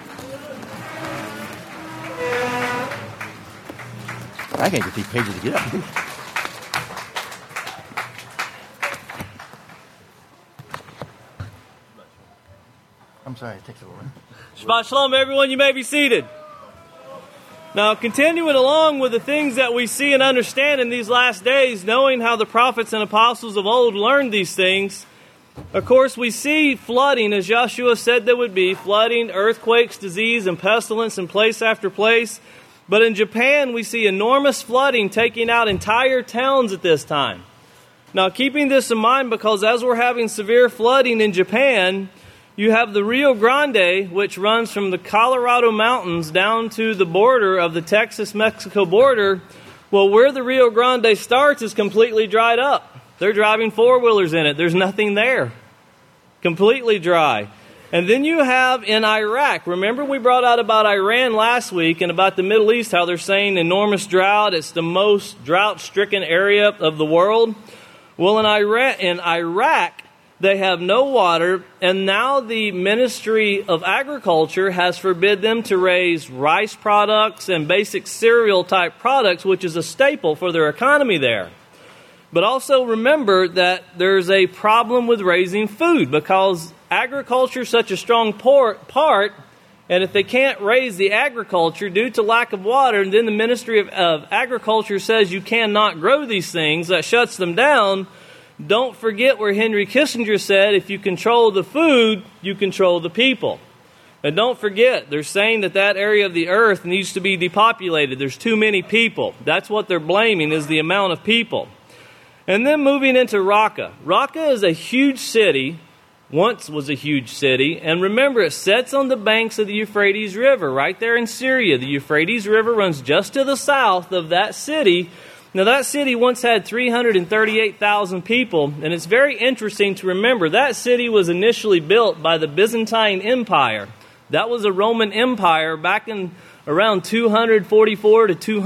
S7: I can't get these pages to get up. I'm sorry, it takes a little.
S8: Shabbat Shalom, everyone. You may be seated. Now, continuing along with the things that we see and understand in these last days, knowing how the prophets and apostles of old learned these things, of course, we see flooding, as Joshua said there would be, flooding, earthquakes, disease, and pestilence in place after place. But in Japan, we see enormous flooding taking out entire towns at this time. Now, keeping this in mind, because as we're having severe flooding in Japan, you have the Rio Grande, which runs from the Colorado Mountains down to the border of the Texas-Mexico border. Well, where the Rio Grande starts is completely dried up. They're driving four-wheelers in it. There's nothing there. Completely dry. And then you have in Iraq. Remember we brought out about Iran last week and about the Middle East, how they're saying enormous drought. It's the most drought-stricken area of the world. Well, in Iraq, in Iraq, they have no water, and now the Ministry of Agriculture has forbid them to raise rice products and basic cereal-type products, which is a staple for their economy there. But also remember that there's a problem with raising food because agriculture is such a strong part, and if they can't raise the agriculture due to lack of water, and then the Ministry of, of Agriculture says you cannot grow these things, that shuts them down. Don't forget where Henry Kissinger said, if you control the food, you control the people. And don't forget, they're saying that that area of the earth needs to be depopulated. There's too many people. That's what they're blaming, is the amount of people. And then moving into Raqqa. Raqqa is a huge city, once was a huge city. And remember, it sits on the banks of the Euphrates River, right there in Syria. The Euphrates River runs just to the south of that city. Now, that city once had three hundred thirty-eight thousand people, and it's very interesting to remember that city was initially built by the Byzantine Empire. That was a Roman Empire back in around two forty-four to two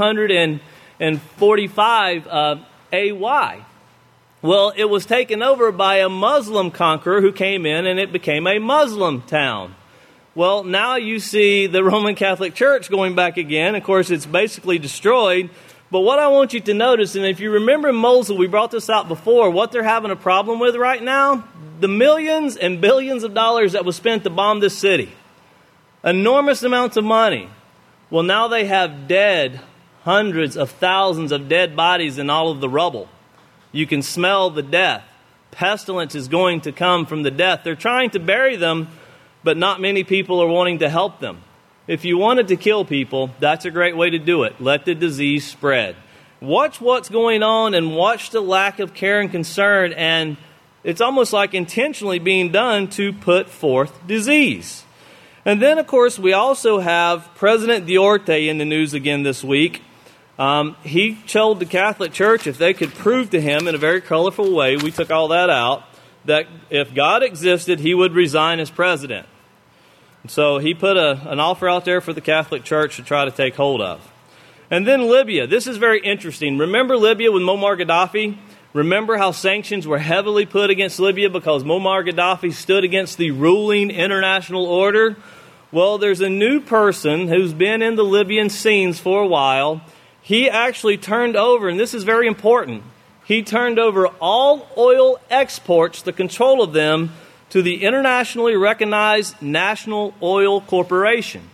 S8: forty-five uh, A Y. Well, it was taken over by a Muslim conqueror who came in, and it became a Muslim town. Well, now you see the Roman Catholic Church going back again. Of course, it's basically destroyed. But what I want you to notice, and if you remember in Mosul, we brought this out before, what they're having a problem with right now, the millions and billions of dollars that was spent to bomb this city. Enormous amounts of money. Well, now they have dead, hundreds of thousands of dead bodies in all of the rubble. You can smell the death. Pestilence is going to come from the death. They're trying to bury them, but not many people are wanting to help them. If you wanted to kill people, that's a great way to do it. Let the disease spread. Watch what's going on and watch the lack of care and concern, and it's almost like intentionally being done to put forth disease. And then, of course, we also have President Duarte in the news again this week. Um, he told the Catholic Church if they could prove to him in a very colorful way, we took all that out, that if God existed, he would resign as president. So he put a, an offer out there for the Catholic Church to try to take hold of. And then Libya. This is very interesting. Remember Libya with Muammar Gaddafi? Remember how sanctions were heavily put against Libya because Muammar Gaddafi stood against the ruling international order? Well, there's a new person who's been in the Libyan scenes for a while. He actually turned over, and this is very important, he turned over all oil exports, the control of them, to the internationally recognized National Oil Corporation.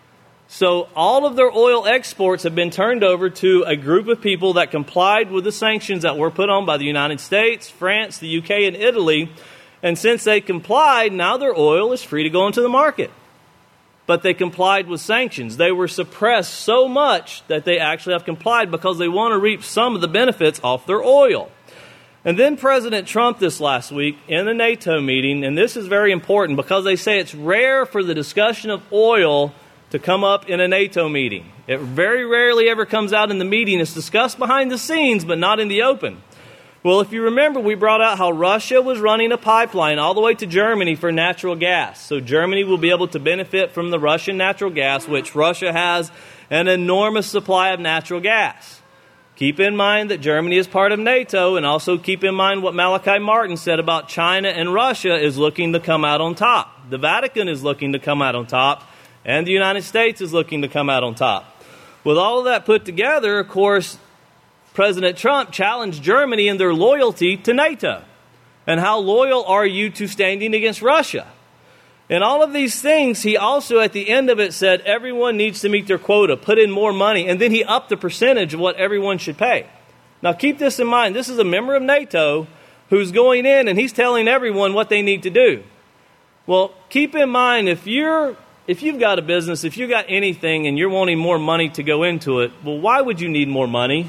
S8: So all of their oil exports have been turned over to a group of people that complied with the sanctions that were put on by the United States, France, the U K, and Italy. And since they complied, now their oil is free to go into the market. But they complied with sanctions. They were suppressed so much that they actually have complied because they want to reap some of the benefits off their oil. And then President Trump this last week in the NATO meeting, and this is very important because they say it's rare for the discussion of oil to come up in a NATO meeting. It very rarely ever comes out in the meeting. It's discussed behind the scenes, but not in the open. Well, if you remember, we brought out how Russia was running a pipeline all the way to Germany for natural gas. So Germany will be able to benefit from the Russian natural gas, which Russia has an enormous supply of natural gas. Keep in mind that Germany is part of NATO, and also keep in mind what Malachi Martin said about China and Russia is looking to come out on top. The Vatican is looking to come out on top, and the United States is looking to come out on top. With all of that put together, of course, President Trump challenged Germany in their loyalty to NATO. And how loyal are you to standing against Russia? And all of these things, he also at the end of it said everyone needs to meet their quota, put in more money, and then he upped the percentage of what everyone should pay. Now keep this in mind. This is a member of NATO who's going in and he's telling everyone what they need to do. Well, keep in mind, if you're if you've got a business, if you've got anything and you're wanting more money to go into it, well, why would you need more money?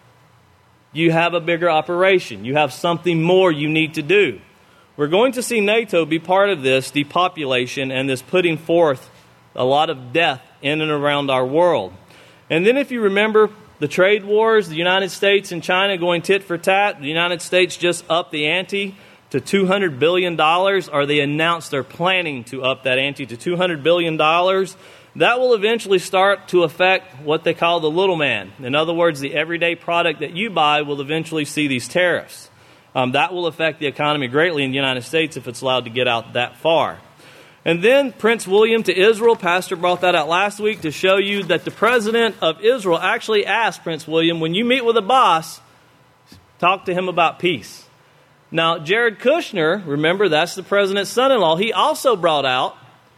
S8: You have a bigger operation. You have something more you need to do. We're going to see NATO be part of this depopulation and this putting forth a lot of death in and around our world. And then if you remember the trade wars, the United States and China going tit for tat, the United States just upped the ante to two hundred billion dollars, or they announced they're planning to up that ante to two hundred billion dollars. That will eventually start to affect what they call the little man. In other words, the everyday product that you buy will eventually see these tariffs. Um, that will affect the economy greatly in the United States if it's allowed to get out that far. And then Prince William to Israel. Pastor brought that out last week to show you that the president of Israel actually asked Prince William, when you meet with a boss, talk to him about peace. Now, Jared Kushner, remember that's the president's son-in-law, he also brought out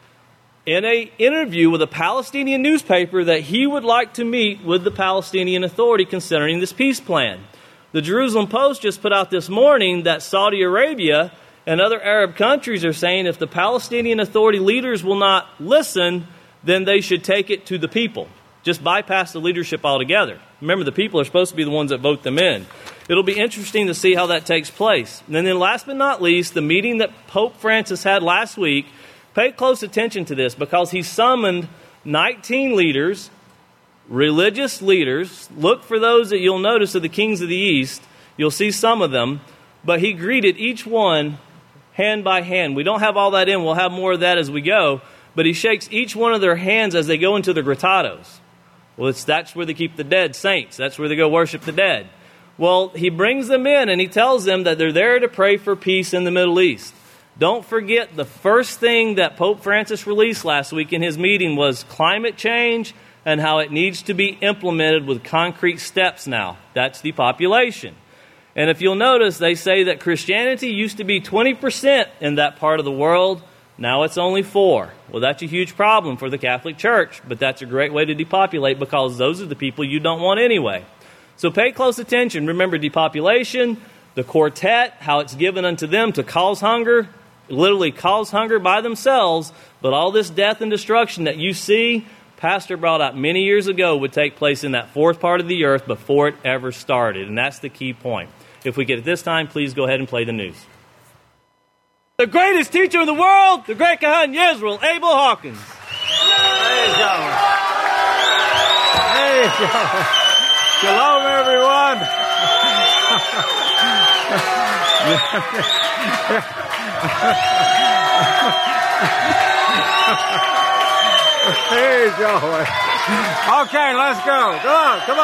S8: in an interview with a Palestinian newspaper that he would like to meet with the Palestinian Authority concerning this peace plan. The Jerusalem Post just put out this morning that Saudi Arabia and other Arab countries are saying if the Palestinian Authority leaders will not listen, then they should take it to the people. Just bypass the leadership altogether. Remember, the people are supposed to be the ones that vote them in. It'll be interesting to see how that takes place. And then last but not least, the meeting that Pope Francis had last week, pay close attention to this because he summoned nineteen leaders, religious leaders. Look for those that you'll notice are the kings of the East. You'll see some of them. But he greeted each one hand by hand. We don't have all that in. We'll have more of that as we go. But he shakes each one of their hands as they go into the grottos. Well, it's, that's where they keep the dead saints. That's where they go worship the dead. Well, he brings them in and he tells them that they're there to pray for peace in the Middle East. Don't forget the first thing that Pope Francis released last week in his meeting was climate change and how it needs to be implemented with concrete steps now. That's depopulation. And if you'll notice, they say that Christianity used to be twenty percent in that part of the world. Now it's only four. Well, that's a huge problem for the Catholic Church, but that's a great way to depopulate because those are the people you don't want anyway. So pay close attention. Remember depopulation, the quartet, how it's given unto them to cause hunger, literally cause hunger by themselves, but all this death and destruction that you see, Pastor brought out many years ago would take place in that fourth part of the earth before it ever started. And that's the key point. If we get it this time, please go ahead and play the news. The greatest teacher in the world, the great Kahan Yisrael, Abel Hawkins.
S9: Hey, Shalom. Hey, Shalom. Shalom, everyone. Hey, Joey. Okay, let's go. Come on, come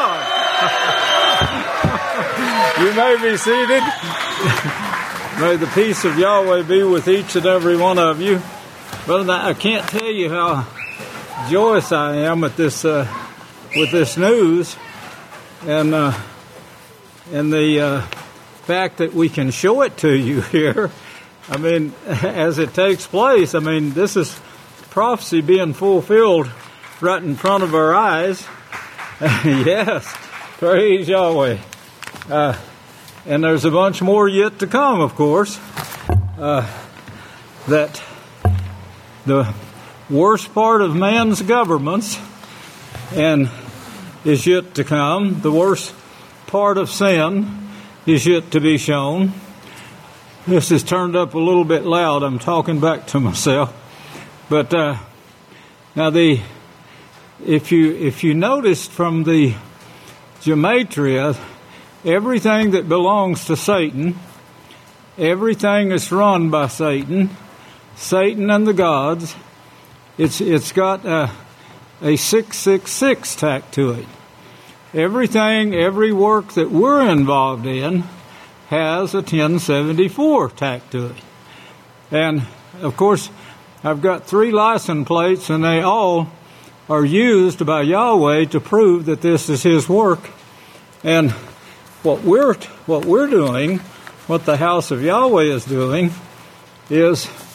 S9: on. You may be seated. May the peace of Yahweh be with each and every one of you. Brother, I can't tell you how joyous I am at this, uh, with this news, and uh, and the uh, fact that we can show it to you here. I mean, as it takes place. I mean, this is prophecy being fulfilled right in front of our eyes. Yes, praise Yahweh. Uh, And there's a bunch more yet to come, of course, uh, that the worst part of man's governments and is yet to come. The worst part of sin is yet to be shown. This is turned up a little bit loud. I'm talking back to myself. But uh, now the if you if you noticed from the gematria, everything that belongs to Satan, everything is run by Satan, Satan and the gods, it's it's got a, a six six six tack to it. Everything, every work that we're involved in has a ten seventy-four tack to it. And, of course, I've got three license plates, and they all are used by Yahweh to prove that this is His work. And What we're what we're doing, what the house of Yahweh is doing, is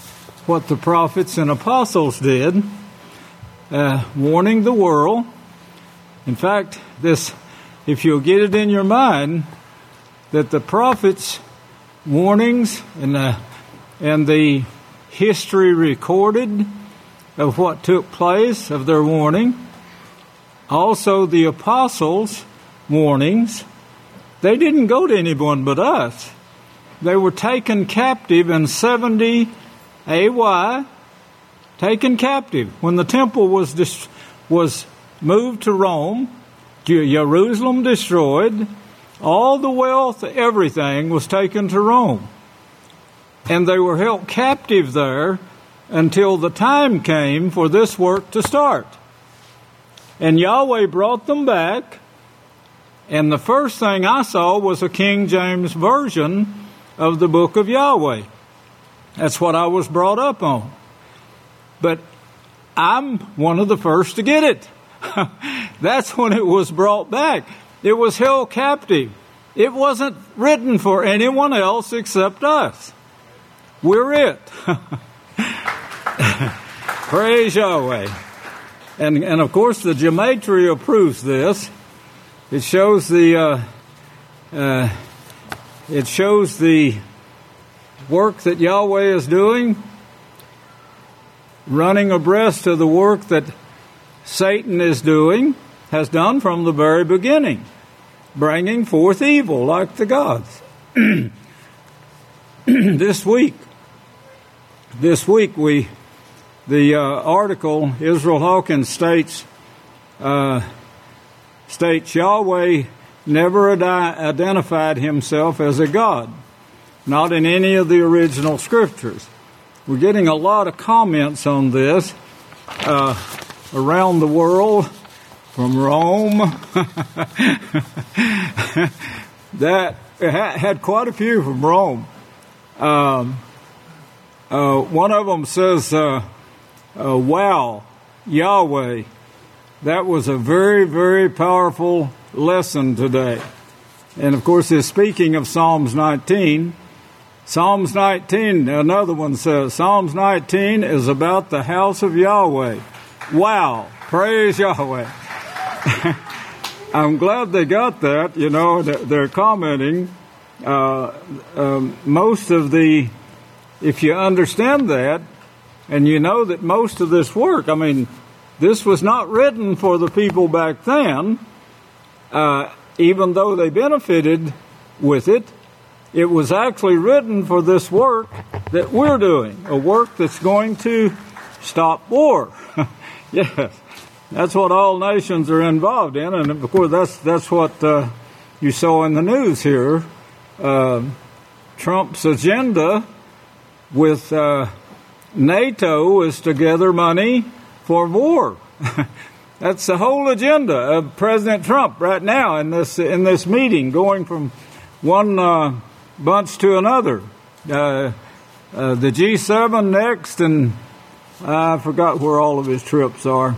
S9: what the prophets and apostles did, uh, warning the world. In fact, this, if you'll get it in your mind, that the prophets' warnings and the, and the history recorded of what took place, of their warning, also the apostles' warnings, they didn't go to anyone but us. They were taken captive in seventy A Y, taken captive. When the temple was dis- was moved to Rome, Jerusalem destroyed, all the wealth, everything was taken to Rome. And they were held captive there until the time came for this work to start. And Yahweh brought them back, and the first thing I saw was a King James Version of the book of Yahweh. That's what I was brought up on. But I'm one of the first to get it. That's when it was brought back. It was held captive. It wasn't written for anyone else except us. We're it. Praise Yahweh. And, and of course, the Gematria proves this. It shows the uh, uh, it shows the work that Yahweh is doing, running abreast of the work that Satan is doing, has done from the very beginning, bringing forth evil like the gods. This week, this week we, the uh, article, Israel Hawkins states, uh, states Yahweh never ad- identified himself as a god, not in any of the original scriptures. We're getting a lot of comments on this uh, around the world, from Rome. That had quite a few from Rome. Um, uh, one of them says, uh, uh, wow, Yahweh. That was a very, very powerful lesson today. And of course, it's speaking of Psalms nineteen. Psalms nineteen, another one says, Psalms nineteen is about the house of Yahweh. Wow, praise Yahweh. I'm glad they got that. You know, they're commenting. Uh, um, most of the, if you understand that, and you know that most of this work, I mean, this was not written for the people back then, uh, even though they benefited with it. It was actually written for this work that we're doing, a work that's going to stop war. Yes, that's what all nations are involved in, and of course that's that's what uh, you saw in the news here. Uh, Trump's agenda with uh, NATO is to gather money for war. That's the whole agenda of President Trump right now in this in this meeting, going from one uh, bunch to another. Uh, uh, the G seven next, and I forgot where all of his trips are.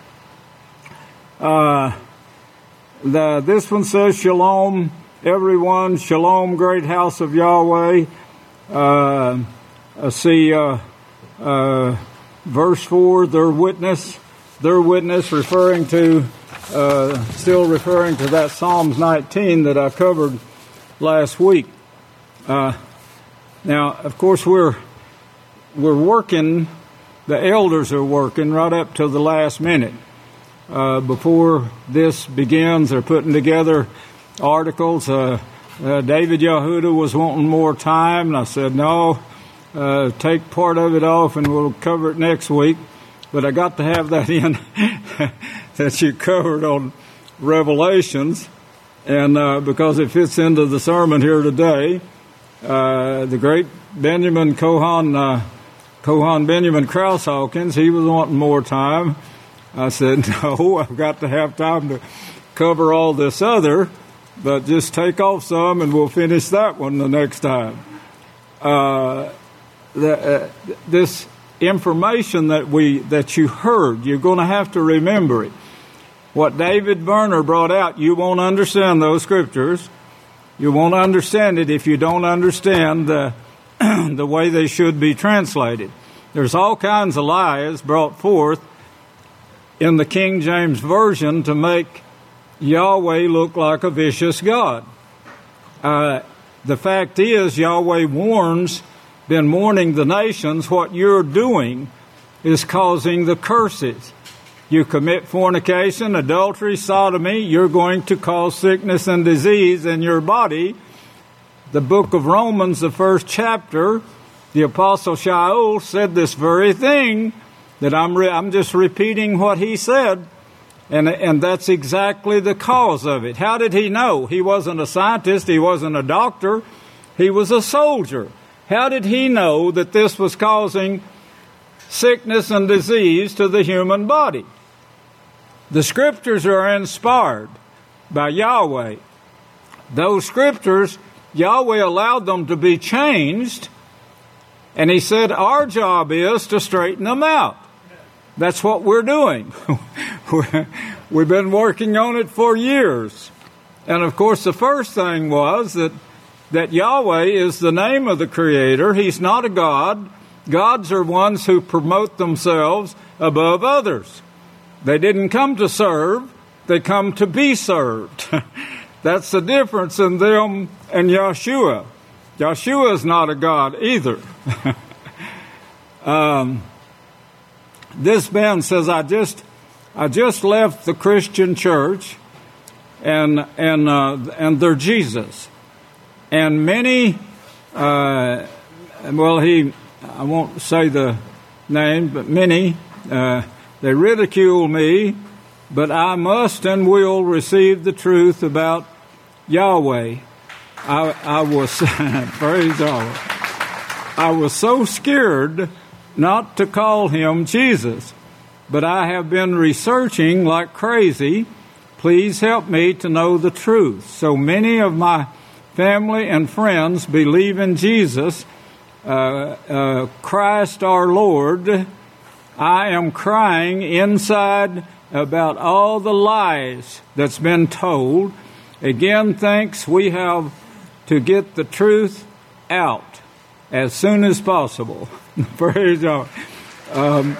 S9: Uh, the, this one says, Shalom, everyone. Shalom, great house of Yahweh. Uh, I see uh, uh, verse four, their witness. Their witness referring to, uh, still referring to that Psalms nineteen that I covered last week. Uh, now, of course, we're we're working, the elders are working right up to the last minute. Uh, before this begins, they're putting together articles. Uh, uh, David Yehuda was wanting more time, and I said, no, uh, take part of it off and we'll cover it next week. But I got to have that in that you covered on Revelations, and uh, because it fits into the sermon here today. Uh, the great Benjamin Kohan, uh, Kohan Benjamin Krause Hawkins, he was wanting more time. I said, no, I've got to have time to cover all this other, but just take off some and we'll finish that one the next time. Uh, the, uh, this information that we that you heard, you're going to have to remember it. What David Werner brought out, you won't understand those scriptures. You won't understand it if you don't understand the, the way they should be translated. There's all kinds of lies brought forth in the King James Version to make Yahweh look like a vicious God. Uh, the fact is, Yahweh warns, been warning the nations, what you're doing is causing the curses. You commit fornication, adultery, sodomy, you're going to cause sickness and disease in your body. The book of Romans, the first chapter, the Apostle Shaul said this very thing, that I'm re- I'm just repeating what he said, and and that's exactly the cause of it. How did he know? He wasn't a scientist, he wasn't a doctor, he was a soldier. How did he know that this was causing sickness and disease to the human body? The scriptures are inspired by Yahweh. Those scriptures, Yahweh allowed them to be changed, and he said our job is to straighten them out. That's what we're doing. We've been working on it for years. And of course, the first thing was that, that Yahweh is the name of the Creator. He's not a God. Gods are ones who promote themselves above others. They didn't come to serve, they come to be served. That's the difference in them and Yeshua. Yeshua is not a God either. um, this man says, I just I just left the Christian church and and uh, and their Jesus. And many, uh, well, he, I won't say the name, but many, uh, they ridicule me, but I must and will receive the truth about Yahweh. I, I was, praise God, I was so scared not to call him Jesus, but I have been researching like crazy. Please help me to know the truth. So many of my family and friends believe in Jesus, uh, uh, Christ our Lord. I am crying inside about all the lies that's been told. Again, thanks, we have to get the truth out as soon as possible. Praise God. Um,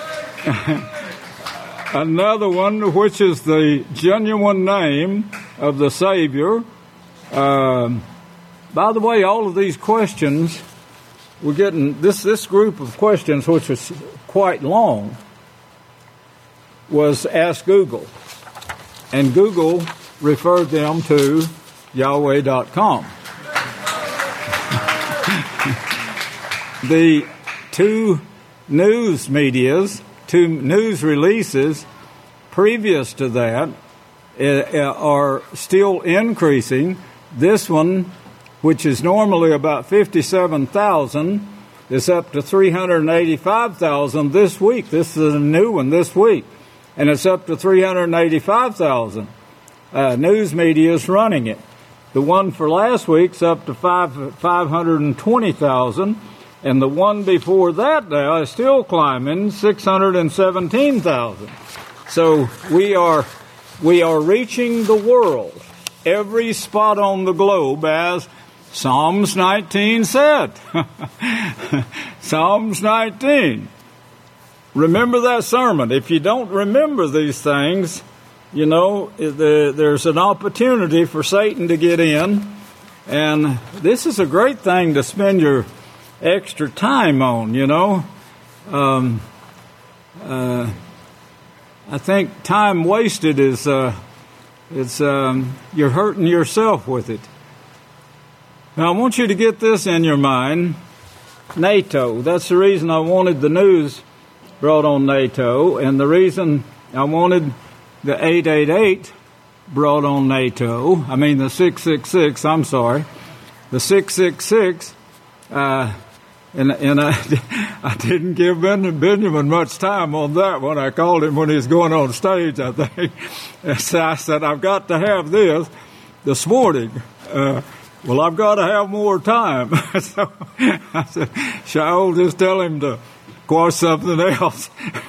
S9: another one, which is the genuine name of the Savior. Um, by the way, all of these questions, we're getting this this group of questions, which is quite long, was asked Google, and Google referred them to Yahweh dot com. The two news medias, two news releases previous to that uh, are still increasing. This one, which is normally about fifty-seven thousand, is up to three hundred eighty-five thousand this week. This is a new one this week. And it's up to three hundred eighty-five thousand. Uh, news media is running it. The one for last week's up to five, five hundred twenty thousand. And the one before that now is still climbing, six hundred seventeen thousand. So we are we are reaching the world, every spot on the globe, as Psalms nineteen said. Psalms nineteen. Remember that sermon. If you don't remember these things, you know, there's an opportunity for Satan to get in. And this is a great thing to spend your extra time on, you know. Um, uh, I think time wasted is, uh, it's, um, you're hurting yourself with it. Now, I want you to get this in your mind. NATO. That's the reason I wanted the news brought on NATO, and the reason I wanted the eight eight eight brought on NATO. I mean, the six six six, I'm sorry. The six six six, uh, and, and I, I didn't give Benjamin much time on that one. I called him when he was going on stage, I think. And so I said, I've got to have this this morning. Uh, well, I've got to have more time. So I said, Shaul, just tell him to quash something else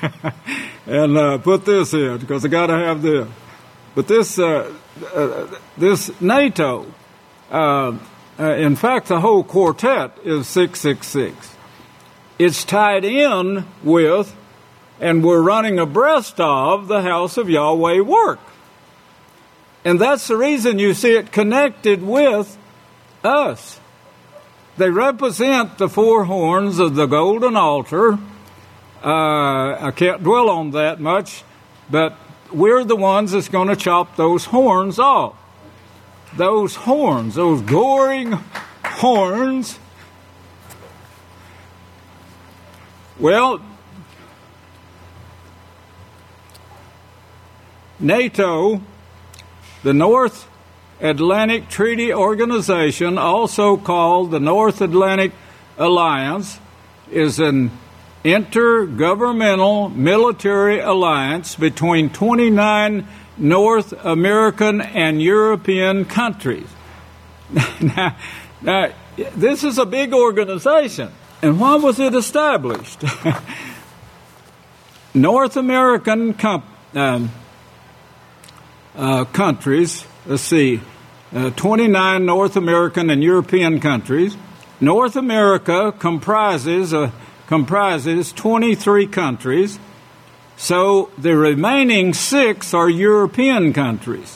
S9: and uh, put this in, because I got to have this. But this, uh, uh, this NATO, uh, Uh, in fact, the whole quartet is six six six. it's tied in with, and we're running abreast of, the house of Yahweh work. And that's the reason you see it connected with us. They represent the four horns of the golden altar. Uh, I can't dwell on that much, but we're the ones that's going to chop those horns off. Those horns, those goring horns. Well, NATO, the North Atlantic Treaty Organization, also called the North Atlantic Alliance, is an intergovernmental military alliance between twenty-nine North American and European countries. now, now, this is a big organization. And why was it established? North American com- um, uh, countries, let's see, uh, twenty-nine North American and European countries. North America comprises uh, comprises twenty-three countries, so the remaining six are European countries.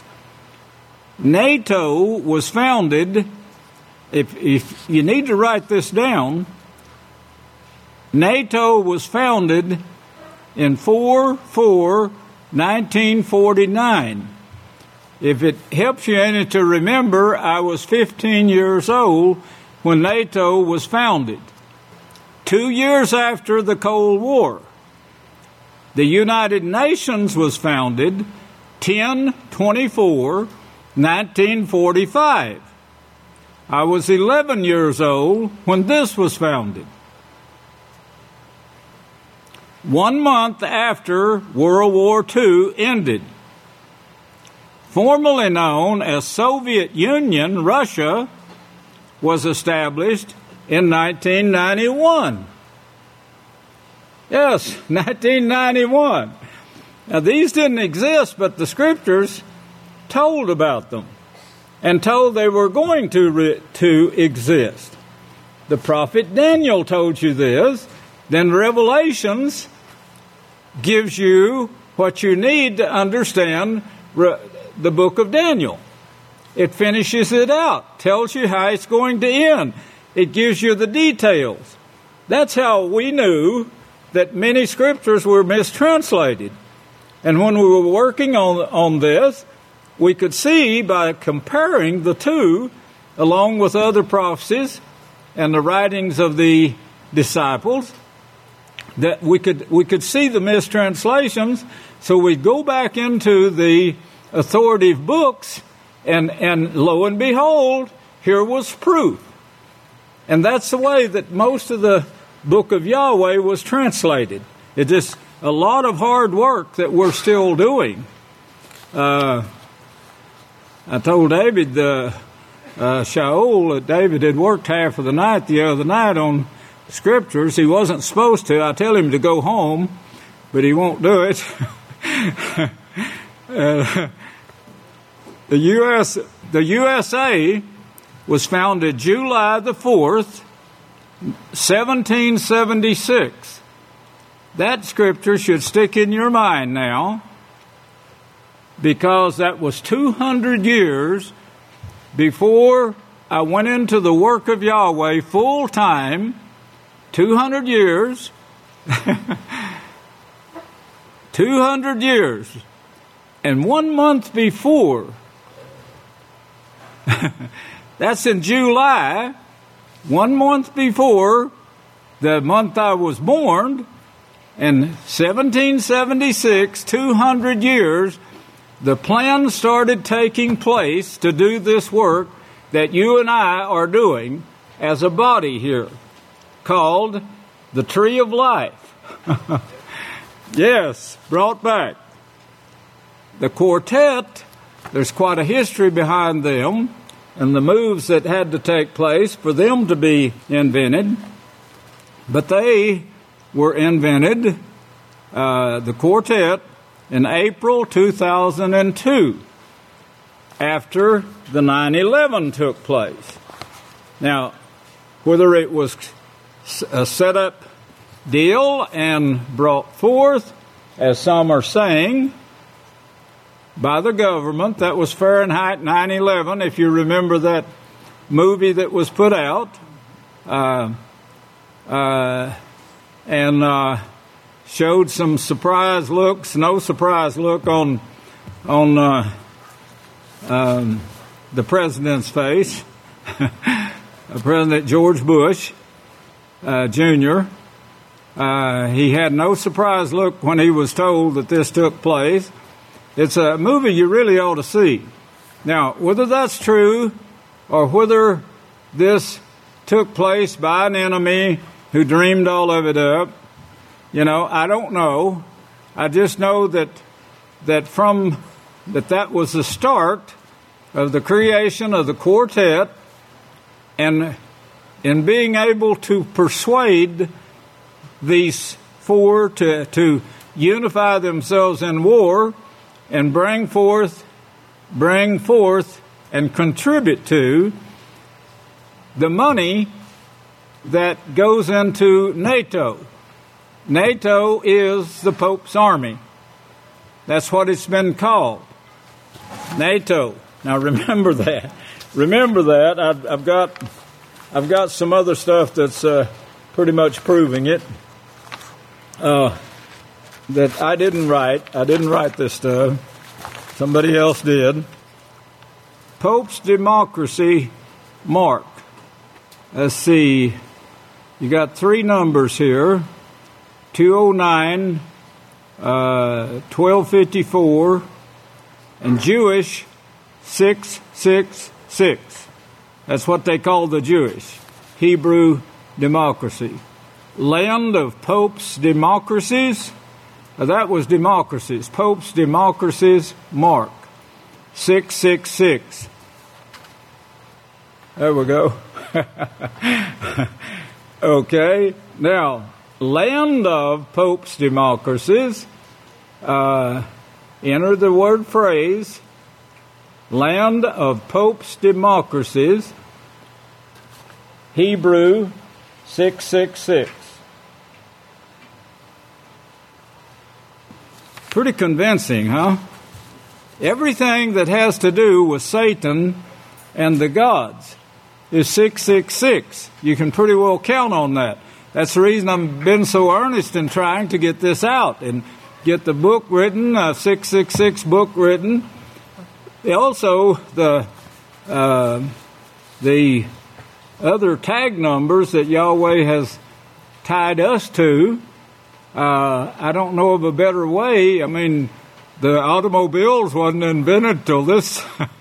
S9: NATO was founded, if, if you need to write this down, NATO was founded in four four nineteen forty-nine. If it helps you any to remember, I was fifteen years old when NATO was founded. Two years after the Cold War. The United Nations was founded ten twenty-four nineteen forty-five. I was eleven years old when this was founded. One month after World War Two ended. Formerly known as Soviet Union, Russia was established in nineteen ninety-one. Yes, nineteen ninety-one. Now, these didn't exist, but the scriptures told about them and told they were going to, re- to exist. The prophet Daniel told you this. Then Revelations gives you what you need to understand re- the book of Daniel. It finishes it out, tells you how it's going to end. It gives you the details. That's how we knew that many scriptures were mistranslated. And when we were working on, on this, we could see by comparing the two, along with other prophecies and the writings of the disciples, that we could we could see the mistranslations. So we'd go back into the authoritative books, and, and lo and behold, here was proof. And that's the way that most of the book of Yahweh was translated. It's just a lot of hard work that we're still doing. Uh, I told David, the uh, Shaul, that David had worked half of the night the other night on scriptures. He wasn't supposed to. I tell him to go home, but he won't do it. uh, the U S the U S A was founded July the fourth, seventeen seventy-six. That scripture should stick in your mind now, because that was two hundred years before I went into the work of Yahweh full time. two hundred years. two hundred years. And one month before, that's in July, one month before the month I was born, in seventeen seventy-six, two hundred years, the plan started taking place to do this work that you and I are doing as a body here, called the Tree of Life. Yes, brought back. The quartet, there's quite a history behind them and the moves that had to take place for them to be invented. But they were invented, uh, the quartet, in April two thousand two, after the nine eleven took place. Now, whether it was uh, set up deal and brought forth, as some are saying, by the government. That was Fahrenheit nine eleven, if you remember that movie that was put out. Uh, uh, and uh, showed some surprise looks, no surprise look on on uh, um, the president's face, President George Bush uh, Junior Uh, he had no surprise look when he was told that this took place. It's a movie you really ought to see. Now, whether that's true or whether this took place by an enemy who dreamed all of it up, you know, I don't know. I just know that that from that that was the start of the creation of the quartet, and in being able to persuade these four to, to unify themselves in war and bring forth, bring forth and contribute to the money that goes into NATO. NATO is the Pope's army. That's what it's been called. NATO. Now remember that. Remember that. I've, I've got, I've got some other stuff that's uh, pretty much proving it. Uh, that I didn't write. I didn't write this stuff. Somebody else did. Pope's Democracy Mark. Let's see. You got three numbers here. two oh nine, uh, twelve fifty-four, and Jewish six six six. That's what they call the Jewish. Hebrew democracy. Land of Pope's Democracies. Uh, that was democracies. Pope's Democracies Mark. six six six. There we go. Okay. Now, land of Pope's Democracies. Uh, enter the word phrase. Land of Pope's Democracies. Hebrew six six six. Pretty convincing, huh? Everything that has to do with Satan and the gods is six six six. You can pretty well count on that. That's the reason I've been so earnest in trying to get this out and get the book written, a six six six book written. Also, the uh, the other tag numbers that Yahweh has tied us to. Uh, I don't know of a better way. I mean, the automobiles wasn't invented till this,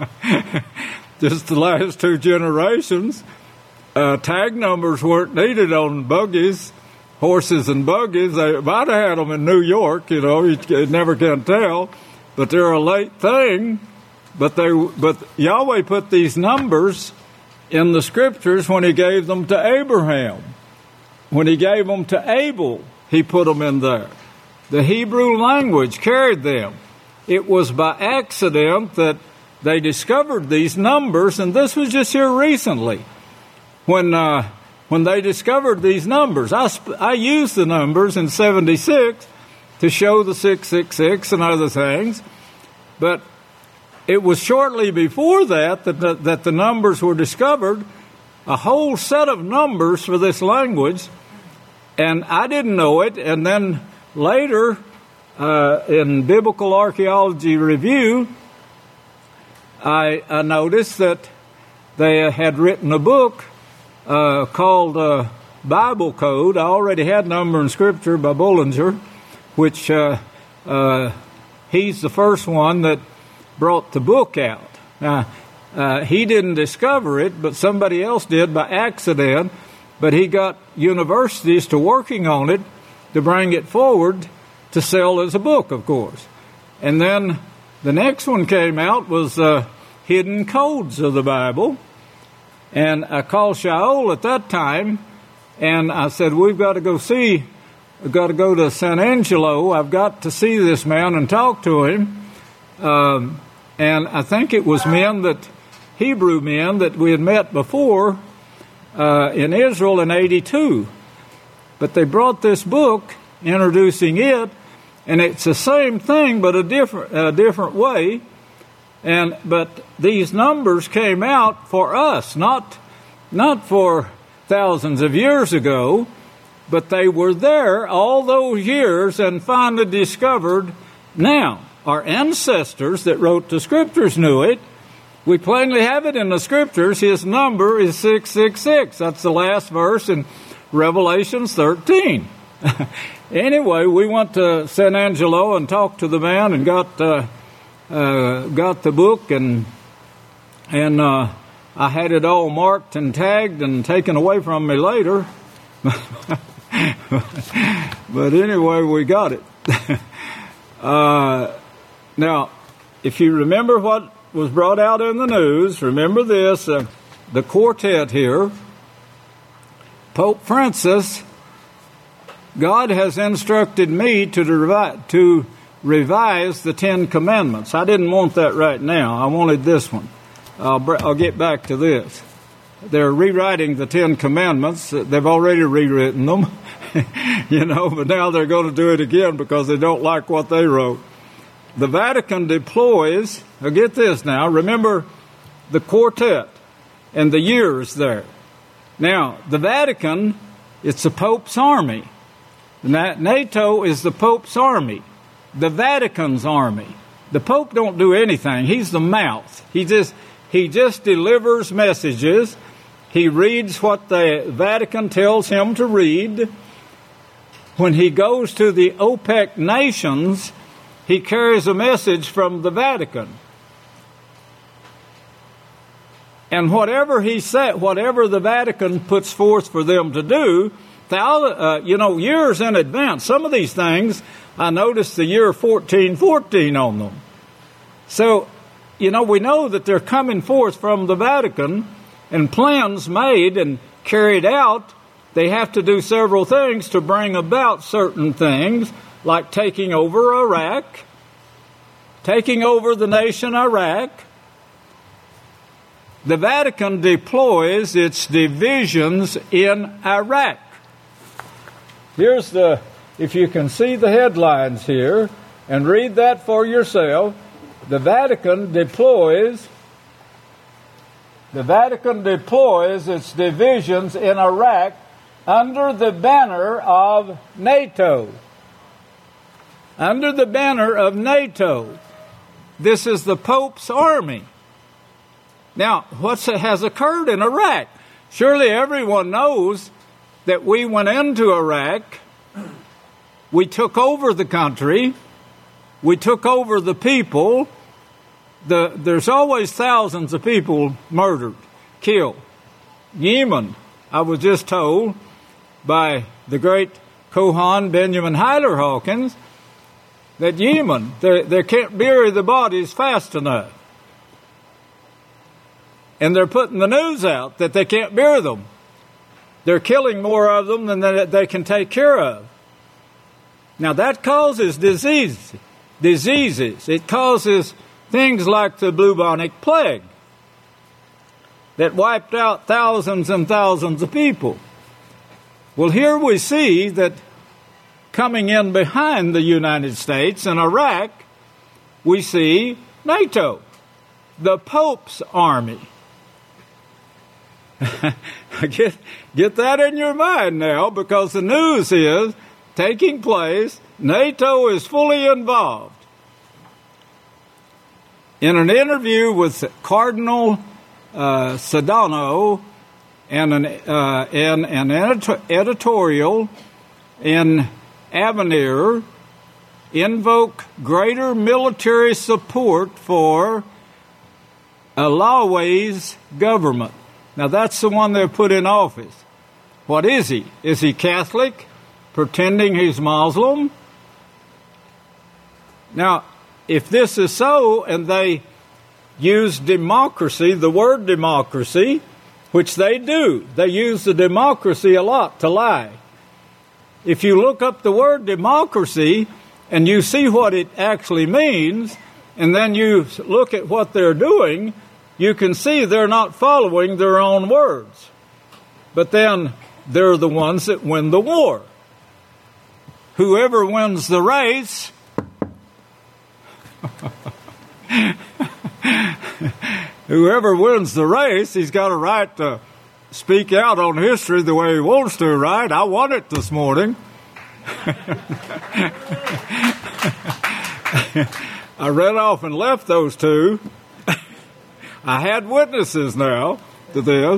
S9: just the last two generations. Uh, tag numbers weren't needed on buggies, horses and buggies. They might have had them in New York, you know, you, you never can tell, but they're a late thing. But they, but Yahweh put these numbers in the scriptures when he gave them to Abraham. When he gave them to Abel, he put them in there. The Hebrew language carried them. It was by accident that they discovered these numbers, and this was just here recently. When uh, when they discovered these numbers, I, sp- I used the numbers in seventy-six to show the six six six and other things, but it was shortly before that that the, that the numbers were discovered, a whole set of numbers for this language, and I didn't know it. And then later, uh, in Biblical Archaeology Review, I, I noticed that they had written a book uh, called uh, Bible Code. I already had Number and Scripture by Bullinger, which uh, uh, he's the first one that brought the book out. Now, uh, he didn't discover it, but somebody else did by accident. But he got universities to working on it to bring it forward to sell as a book, of course. And then the next one came out was uh, Hidden Codes of the Bible. And I called Shaul at that time, and I said, we've got to go see, we've got to go to San Angelo. I've got to see this man and talk to him. Um, and I think it was men that, Hebrew men that we had met before uh, in Israel in eighty-two. But they brought this book introducing it, and it's the same thing but a different a different way. And but these numbers came out for us, not not for thousands of years ago, but they were there all those years and finally discovered now. Our ancestors that wrote the Scriptures knew it. We plainly have it in the Scriptures. His number is six six six. That's the last verse in Revelation thirteen. Anyway, we went to San Angelo and talked to the man and got uh, uh, got the book, and and uh, I had it all marked and tagged and taken away from me later. But anyway, we got it. uh, now, if you remember what was brought out in the news, remember this, uh, the quartet here, Pope Francis, God has instructed me to, revi- to revise the Ten Commandments. I didn't want that right now. I wanted this one. I'll, br- I'll get back to this. They're rewriting the Ten Commandments. They've already rewritten them, you know, but now they're going to do it again because they don't like what they wrote. The Vatican deploys, now get this now, remember the quartet and the years there. Now, the Vatican, it's the Pope's army. NATO is the Pope's army, the Vatican's army. The Pope don't do anything. He's the mouth. He just he just delivers messages. He reads what the Vatican tells him to read. When he goes to the OPEC nations, he carries a message from the Vatican. And whatever he said, whatever the Vatican puts forth for them to do, uh, you know, years in advance. Some of these things, I noticed the year fourteen fourteen on them. So, you know, we know that they're coming forth from the Vatican, and plans made and carried out. They have to do several things to bring about certain things, like taking over Iraq, taking over the nation Iraq. The Vatican deploys its divisions in Iraq. Here's the, if you can see the headlines here and read that for yourself, the Vatican deploys, the Vatican deploys its divisions in Iraq under the banner of NATO. Under the banner of NATO. This is the Pope's army. Now, what has occurred in Iraq? Surely everyone knows that we went into Iraq, we took over the country, we took over the people. The, there's always thousands of people murdered, killed. Yemen, I was just told by the great Kohan Benjamin Hyler Hawkins, that Yemen, they, they can't bury the bodies fast enough. And they're putting the news out that they can't bury them. They're killing more of them than they, they can take care of. Now that causes disease, diseases. It causes things like the bubonic plague that wiped out thousands and thousands of people. Well, here we see that coming in behind the United States in Iraq, we see NATO, the Pope's army. get, get that in your mind now, because the news is taking place. NATO is fully involved. In an interview with Cardinal uh, Sodano and an, uh, in an edit- editorial in Avenir, invoke greater military support for Alawi's government. Now, that's the one they put in office. What is he? Is he Catholic, pretending he's Muslim? Now, if this is so, and they use democracy, the word democracy, which they do, they use the democracy a lot to lie. If you look up the word democracy and you see what it actually means, and then you look at what they're doing, you can see they're not following their own words. But then they're the ones that win the war. Whoever wins the race whoever wins the race, he's got a right to speak out on history the way he wants to, right? I won it this morning. I ran off and left those two. I had witnesses now to this.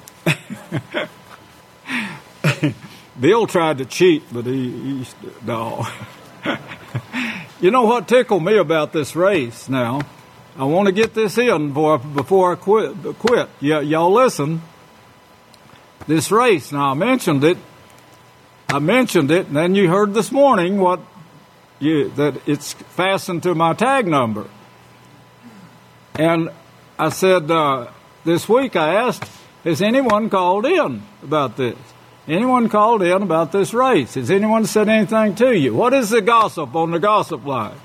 S9: Bill tried to cheat, but he, he no. You know what tickled me about this race now? I want to get this in before, before I quit. quit. Y- y'all listen. This race, now I mentioned it. I mentioned it, and then you heard this morning what you, that it's fastened to my tag number. And I said, uh, this week I asked, has anyone called in about this? Anyone called in about this race? Has anyone said anything to you? What is the gossip on the gossip line?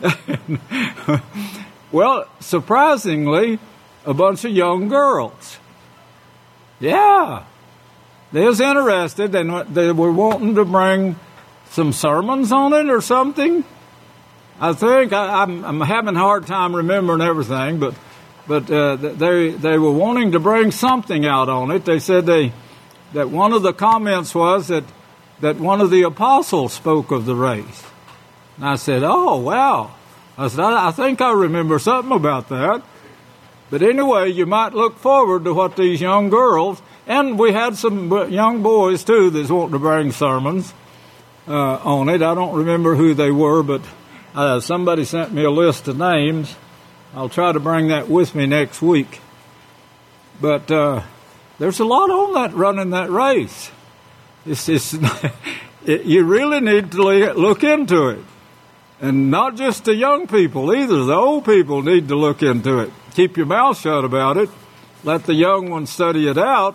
S9: Well, surprisingly, a bunch of young girls. Yeah. They was interested, and they were wanting to bring some sermons on it or something. I think I, I'm, I'm having a hard time remembering everything, but but uh, they they were wanting to bring something out on it. They said they that one of the comments was that that one of the apostles spoke of the race. And I said, "Oh, wow!" I said, "I, I think I remember something about that." But anyway, you might look forward to what these young girls. And we had some young boys, too, that's wanting to bring sermons uh, on it. I don't remember who they were, but uh, somebody sent me a list of names. I'll try to bring that with me next week. But uh, there's a lot on that running that race. It's, it's, it, you really need to look into it. And not just the young people either. The old people need to look into it. Keep your mouth shut about it. Let the young ones study it out.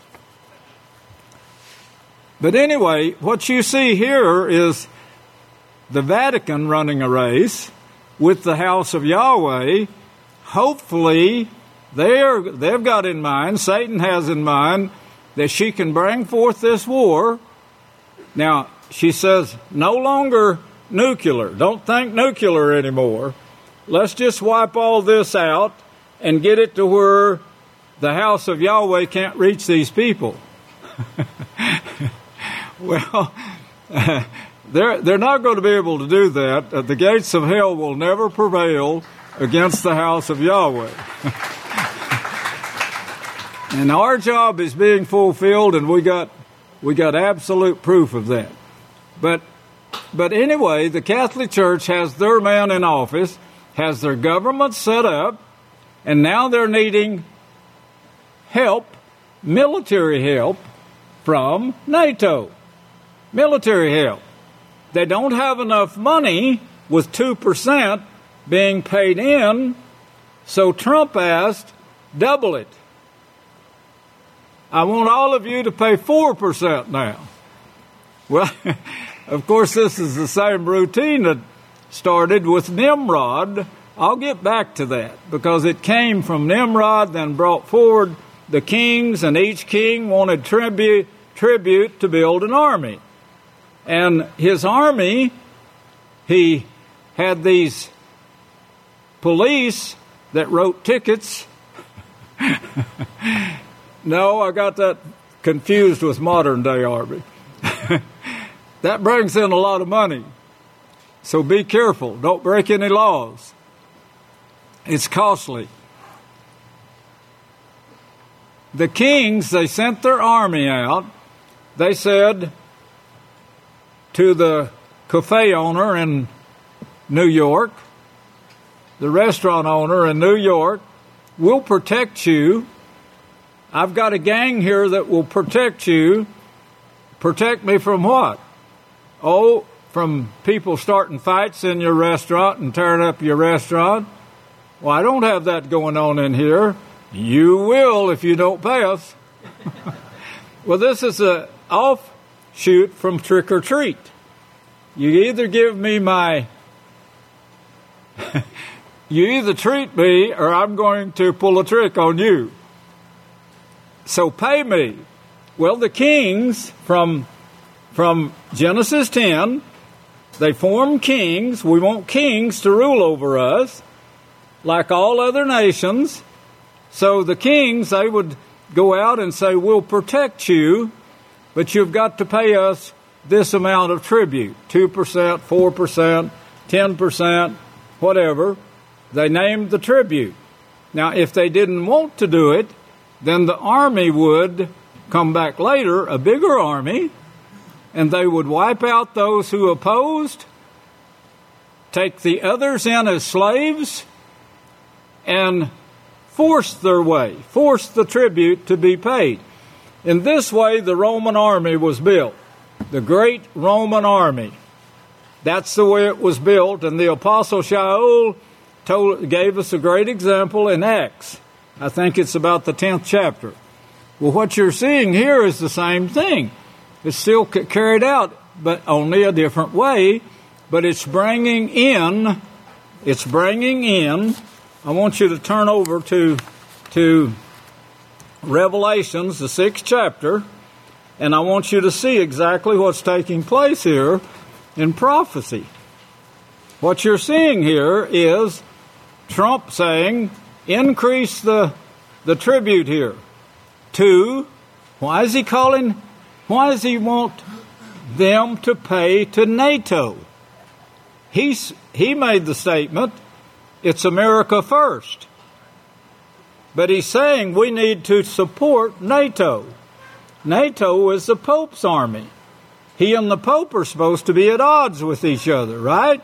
S9: But anyway, what you see here is the Vatican running a race with the house of Yahweh. Hopefully, they're, they've got in mind, Satan has in mind, that she can bring forth this war. Now, she says, no longer nuclear. Don't think nuclear anymore. Let's just wipe all this out and get it to where the house of Yahweh can't reach these people. Well, uh, they're, they're not going to be able to do that. Uh, the gates of hell will never prevail against the house of Yahweh. And our job is being fulfilled, and we got we got absolute proof of that. But but anyway, the Catholic Church has their man in office, has their government set up, and now they're needing help, military help, from NATO. Military help. They don't have enough money with two percent being paid in, so Trump asked, double it. I want all of you to pay four percent now. Well, of course, this is the same routine that started with Nimrod. I'll get back to that because it came from Nimrod, then brought forward the kings, and each king wanted tribute, tribute to build an army. And his army, he had these police that wrote tickets. No, I got that confused with modern day army. That brings in a lot of money. So be careful. Don't break any laws. It's costly. The kings, they sent their army out. They said to the cafe owner in New York, the restaurant owner in New York, we'll protect you. I've got a gang here that will protect you. Protect me from what? Oh, from people starting fights in your restaurant and tearing up your restaurant. Well, I don't have that going on in here. You will if you don't pay us. Well, this is an offshoot from trick or treat. You either give me my... you either treat me or I'm going to pull a trick on you. So pay me. Well, the kings from, from Genesis ten, they form kings. We want kings to rule over us like all other nations. So the kings, they would go out and say, we'll protect you, but you've got to pay us this amount of tribute, two percent, four percent, ten percent, whatever. They named the tribute. Now, if they didn't want to do it, then the army would come back later, a bigger army, and they would wipe out those who opposed, take the others in as slaves, and force their way, force the tribute to be paid. In this way, the Roman army was built, the great Roman army. That's the way it was built, and the Apostle Shaul told, gave us a great example in Acts. I think it's about the tenth chapter. Well, what you're seeing here is the same thing. It's still carried out, but only a different way. But it's bringing in, it's bringing in, I want you to turn over to, to Revelations, the sixth chapter, and I want you to see exactly what's taking place here in prophecy. What you're seeing here is Trump saying, increase the, the tribute here. Two, why is he calling, why does he want them to pay to NATO? He's, he made the statement, it's America first. But he's saying we need to support NATO. NATO is the Pope's army. He and the Pope are supposed to be at odds with each other, right?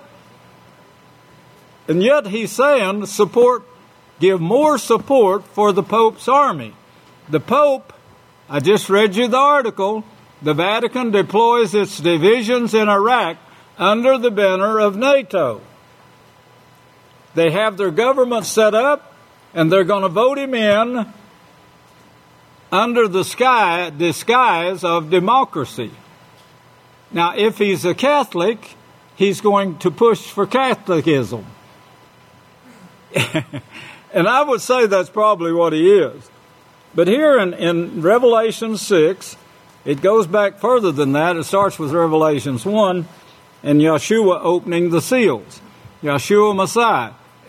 S9: And yet he's saying support, give more support for the Pope's army. The Pope, I just read you the article, the Vatican deploys its divisions in Iraq under the banner of NATO. They have their government set up, and they're going to vote him in under the sky, disguise of democracy. Now, if he's a Catholic, he's going to push for Catholicism. And I would say that's probably what he is. But here in, in Revelation six, it goes back further than that. It starts with Revelations one and Yeshua opening the seals. Yeshua Messiah.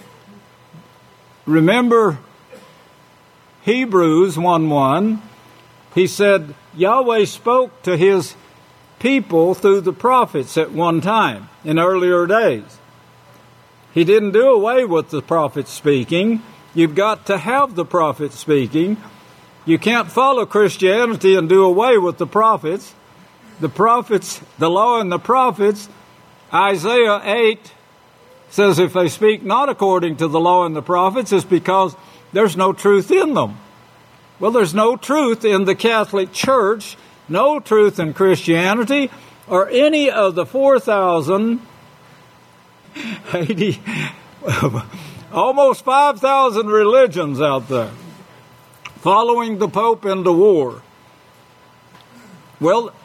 S9: Remember Hebrews one one. He said Yahweh spoke to his people through the prophets at one time in earlier days. He didn't do away with the prophets speaking. You've got to have the prophets speaking. You can't follow Christianity and do away with the prophets. The prophets, the law and the prophets, Isaiah eight says if they speak not according to the law and the prophets, it's because there's no truth in them. Well, there's no truth in the Catholic Church, no truth in Christianity, or any of the four thousand eighty, almost five thousand religions out there following the Pope into war. Well,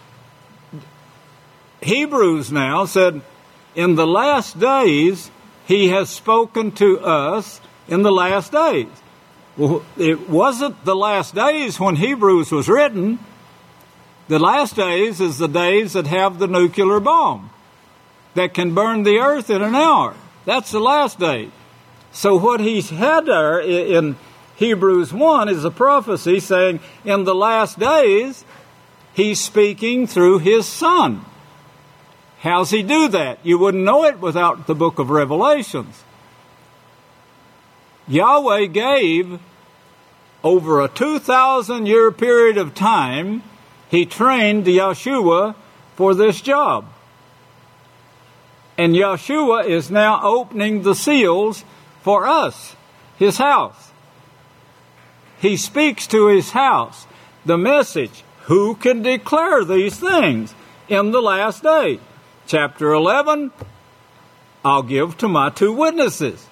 S9: Hebrews now said, in the last days, he has spoken to us in the last days. Well, it wasn't the last days when Hebrews was written. The last days is the days that have the nuclear bomb that can burn the earth in an hour. That's the last day. So what he's had there in Hebrews one is a prophecy saying in the last days, he's speaking through his Son. How's he do that? You wouldn't know it without the book of Revelations. Yahweh gave, over a two thousand year period of time, he trained Yeshua for this job. And Yeshua is now opening the seals for us, his house. He speaks to his house. The message, who can declare these things in the last day? Chapter eleven, I'll give to my two witnesses.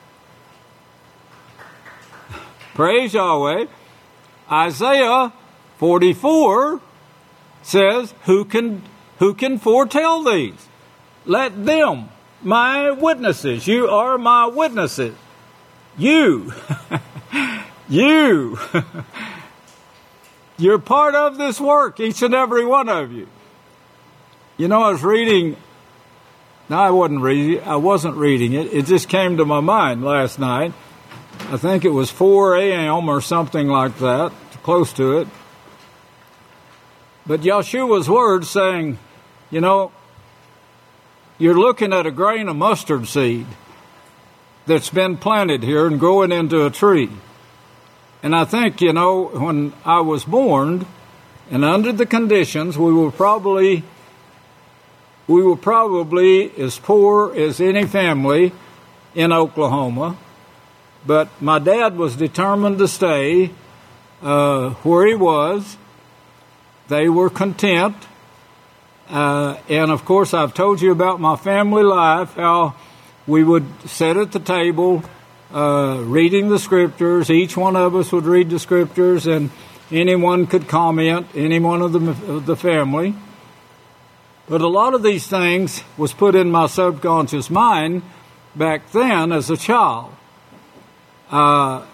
S9: Praise Yahweh. Isaiah forty-four says, who can, who can foretell these? Let them, my witnesses, you are my witnesses. You, you. You're part of this work, each and every one of you. You know, I was reading, no, I wasn't reading, I wasn't reading it. It just came to my mind last night. I think it was four a.m. or something like that, close to it. But Yeshua's words saying, you know, you're looking at a grain of mustard seed that's been planted here and growing into a tree. And I think, you know, when I was born, and under the conditions, we were probably, we were probably as poor as any family in Oklahoma. But my dad was determined to stay uh, where he was. They were content. Uh, and, of course, I've told you about my family life, how we would sit at the table uh, reading the Scriptures. Each one of us would read the Scriptures, and anyone could comment, any one of the, of the family. But a lot of these things was put in my subconscious mind back then as a child. Uh,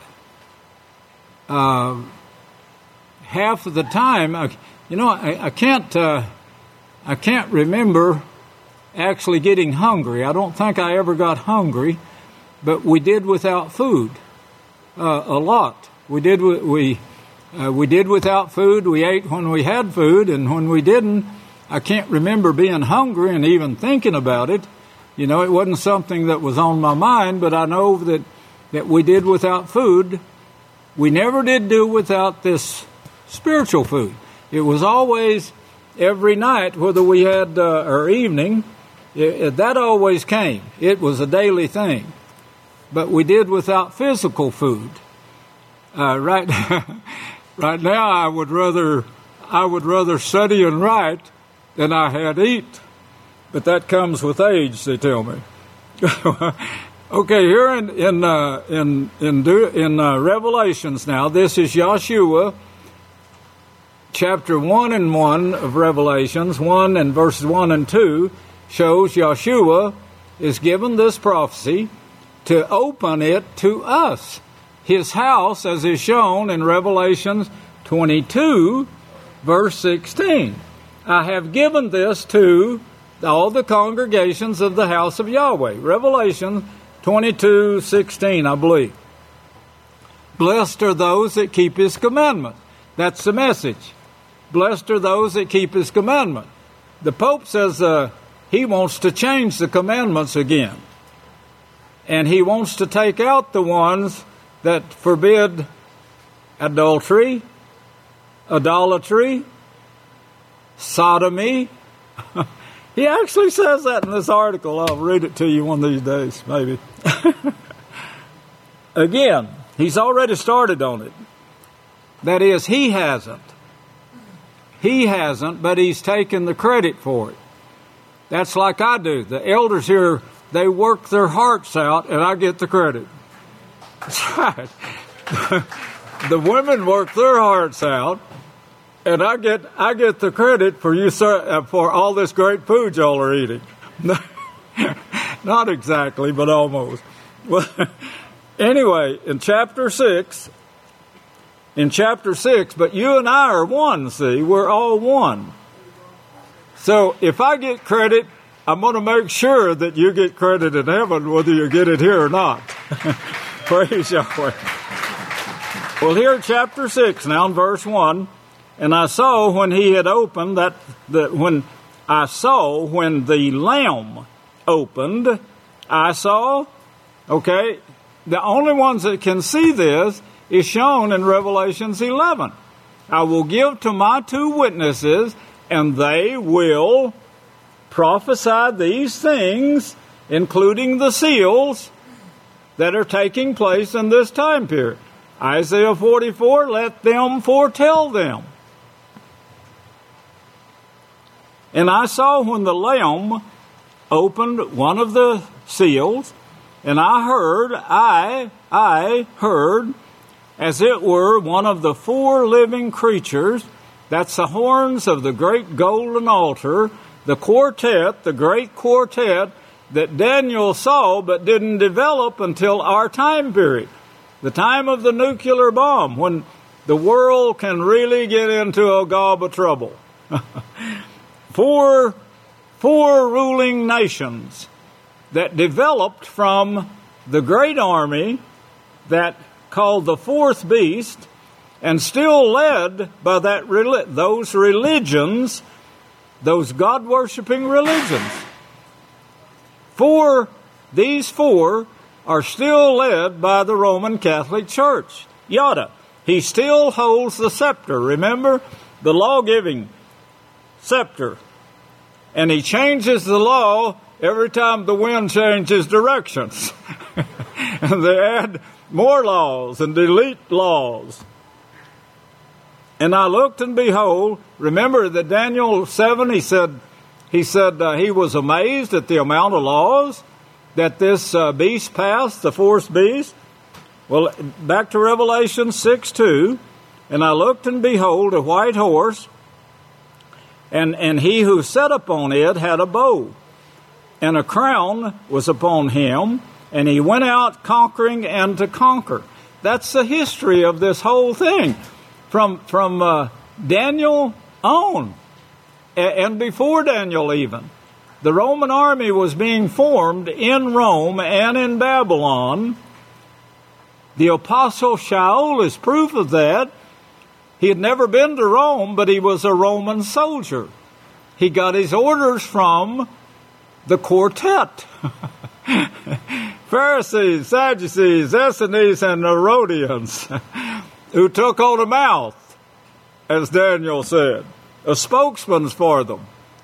S9: uh, half of the time, I, you know, I, I can't, uh, I can't remember actually getting hungry. I don't think I ever got hungry, but we did without food uh, a lot. We did we uh, we did without food. We ate when we had food, and when we didn't, I can't remember being hungry and even thinking about it. You know, it wasn't something that was on my mind, but I know that. that we did without food. We never did do without this spiritual food. It was always every night, whether we had, uh, or evening, it, it, that always came. It was a daily thing. But we did without physical food. Uh, right, right now, I would rather, I would rather study and write than I had eat. But that comes with age, they tell me. Okay, here in in uh, in in, in uh, Revelations now, this is Yeshua, chapter one and one of Revelations, one and verses one and two, shows Yeshua is given this prophecy to open it to us. His house, as is shown in Revelations twenty-two, verse sixteen. I have given this to all the congregations of the house of Yahweh. Revelation twenty-two sixteen, I believe. Blessed are those that keep His commandment. That's the message. Blessed are those that keep His commandment. The Pope says uh, he wants to change the commandments again. And he wants to take out the ones that forbid adultery, idolatry, sodomy. He actually says that in this article. I'll read it to you one of these days, maybe. Again, he's already started on it. That is, he hasn't. He hasn't, but he's taken the credit for it. That's like I do. The elders here, they work their hearts out, and I get the credit. That's right. The women work their hearts out, and I get I get the credit for you sir, for all this great food y'all are eating. Not exactly, but almost. Well, anyway, in chapter six, in chapter six, but you and I are one. See, we're all one. So if I get credit, I'm going to make sure that you get credit in heaven, whether you get it here or not. Praise Yahweh. Well, here in chapter six, now in verse one. And I saw when he had opened that, that when I saw when the Lamb opened, I saw, okay, the only ones that can see this is shown in Revelations eleven. I will give to my two witnesses, and they will prophesy these things, including the seals that are taking place in this time period. Isaiah forty-four, let them foretell them. And I saw when the Lamb opened one of the seals, and I heard, I, I heard, as it were, one of the four living creatures, that's the horns of the great golden altar, the quartet, the great quartet that Daniel saw but didn't develop until our time period. The time of the nuclear bomb, when the world can really get into a gob of trouble. four, four ruling nations that developed from the great army that called the fourth beast, and still led by that those religions, those God-worshiping religions. Four, these four are still led by the Roman Catholic Church. Yada. He still holds the scepter. Remember? The law-giving scepter. And he changes the law every time the wind changes directions. And they add more laws and delete laws. And I looked, and behold, remember that Daniel seven, he said, he said uh, he was amazed at the amount of laws that this uh, beast passed, the fourth beast. Well, back to Revelation six two, and I looked, and behold, a white horse, and, and he who sat upon it had a bow, and a crown was upon him, and he went out conquering and to conquer. That's the history of this whole thing. From from uh, Daniel on, and before Daniel even. The Roman army was being formed in Rome and in Babylon. The Apostle Shaul is proof of that. He had never been to Rome, but he was a Roman soldier. He got his orders from the quartet. Pharisees, Sadducees, Essenes, and Herodians. Who took on a mouth, as Daniel said, a spokesman for them.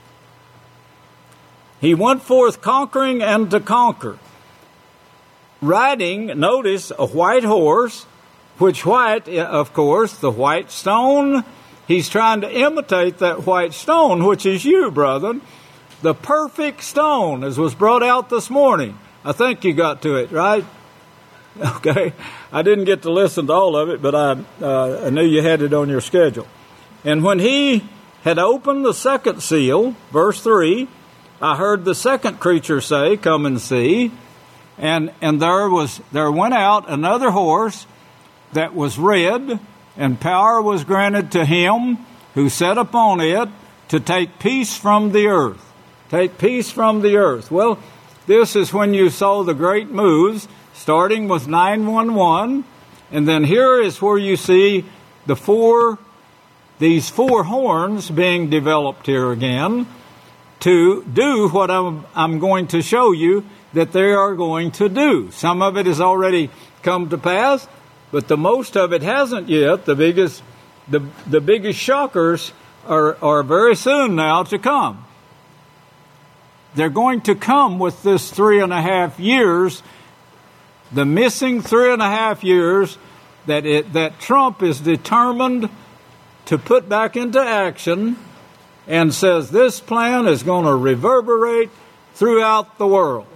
S9: He went forth conquering and to conquer, riding, notice, a white horse, which white, of course, the white stone. He's trying to imitate that white stone, which is you, brethren. The perfect stone, as was brought out this morning. I think you got to it, right? Okay, I didn't get to listen to all of it, but I, uh, I knew you had it on your schedule. And when he had opened the second seal, verse three, I heard the second creature say, "Come and see." And and there was there went out another horse that was red, and power was granted to him who sat upon it to take peace from the earth. Take peace from the earth. Well, this is when you saw the great moves, starting with nine one one, and then here is where you see the four, these four horns being developed here again to do what I'm, I'm going to show you that they are going to do. Some of it has already come to pass, but the most of it hasn't yet. The biggest, the, the biggest shockers are, are very soon now to come. They're going to come with this three and a half years, the missing three and a half years that it, that Trump is determined to put back into action, and says this plan is going to reverberate throughout the world.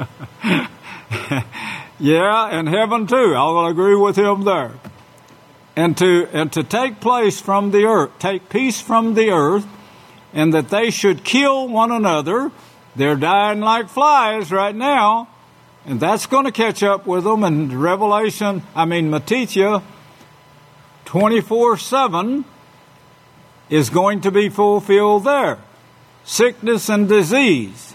S9: Yeah, and heaven too. I'll agree with him there. And to and to take place from the earth, take peace from the earth, and that they should kill one another. They're dying like flies right now, and that's going to catch up with them. And Revelation, I mean Matthew twenty-four seven is going to be fulfilled there. Sickness and disease,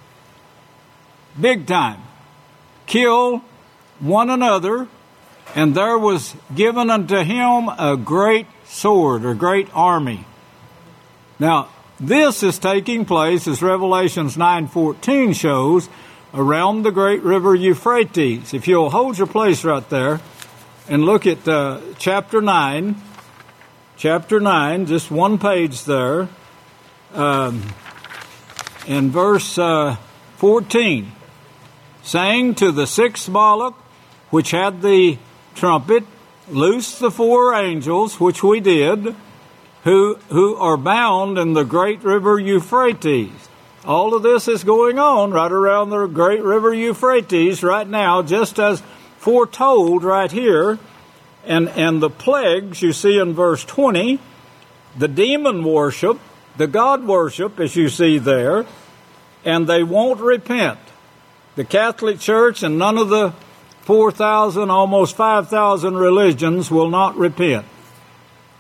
S9: big time. Kill one another, and there was given unto him a great sword, or great army. Now, this is taking place, as Revelations nine fourteen shows, around the great river Euphrates. If you'll hold your place right there and look at uh, chapter nine, chapter nine, just one page there, um, in verse uh, fourteen, saying to the sixth Moloch, which had the trumpet, loose the four angels, which we did, who who are bound in the great river Euphrates. All of this is going on right around the great river Euphrates right now, just as foretold right here. And, and the plagues you see in verse twenty, the demon worship, the God worship, as you see there, and they won't repent. The Catholic Church and none of the four thousand, almost five thousand religions will not repent.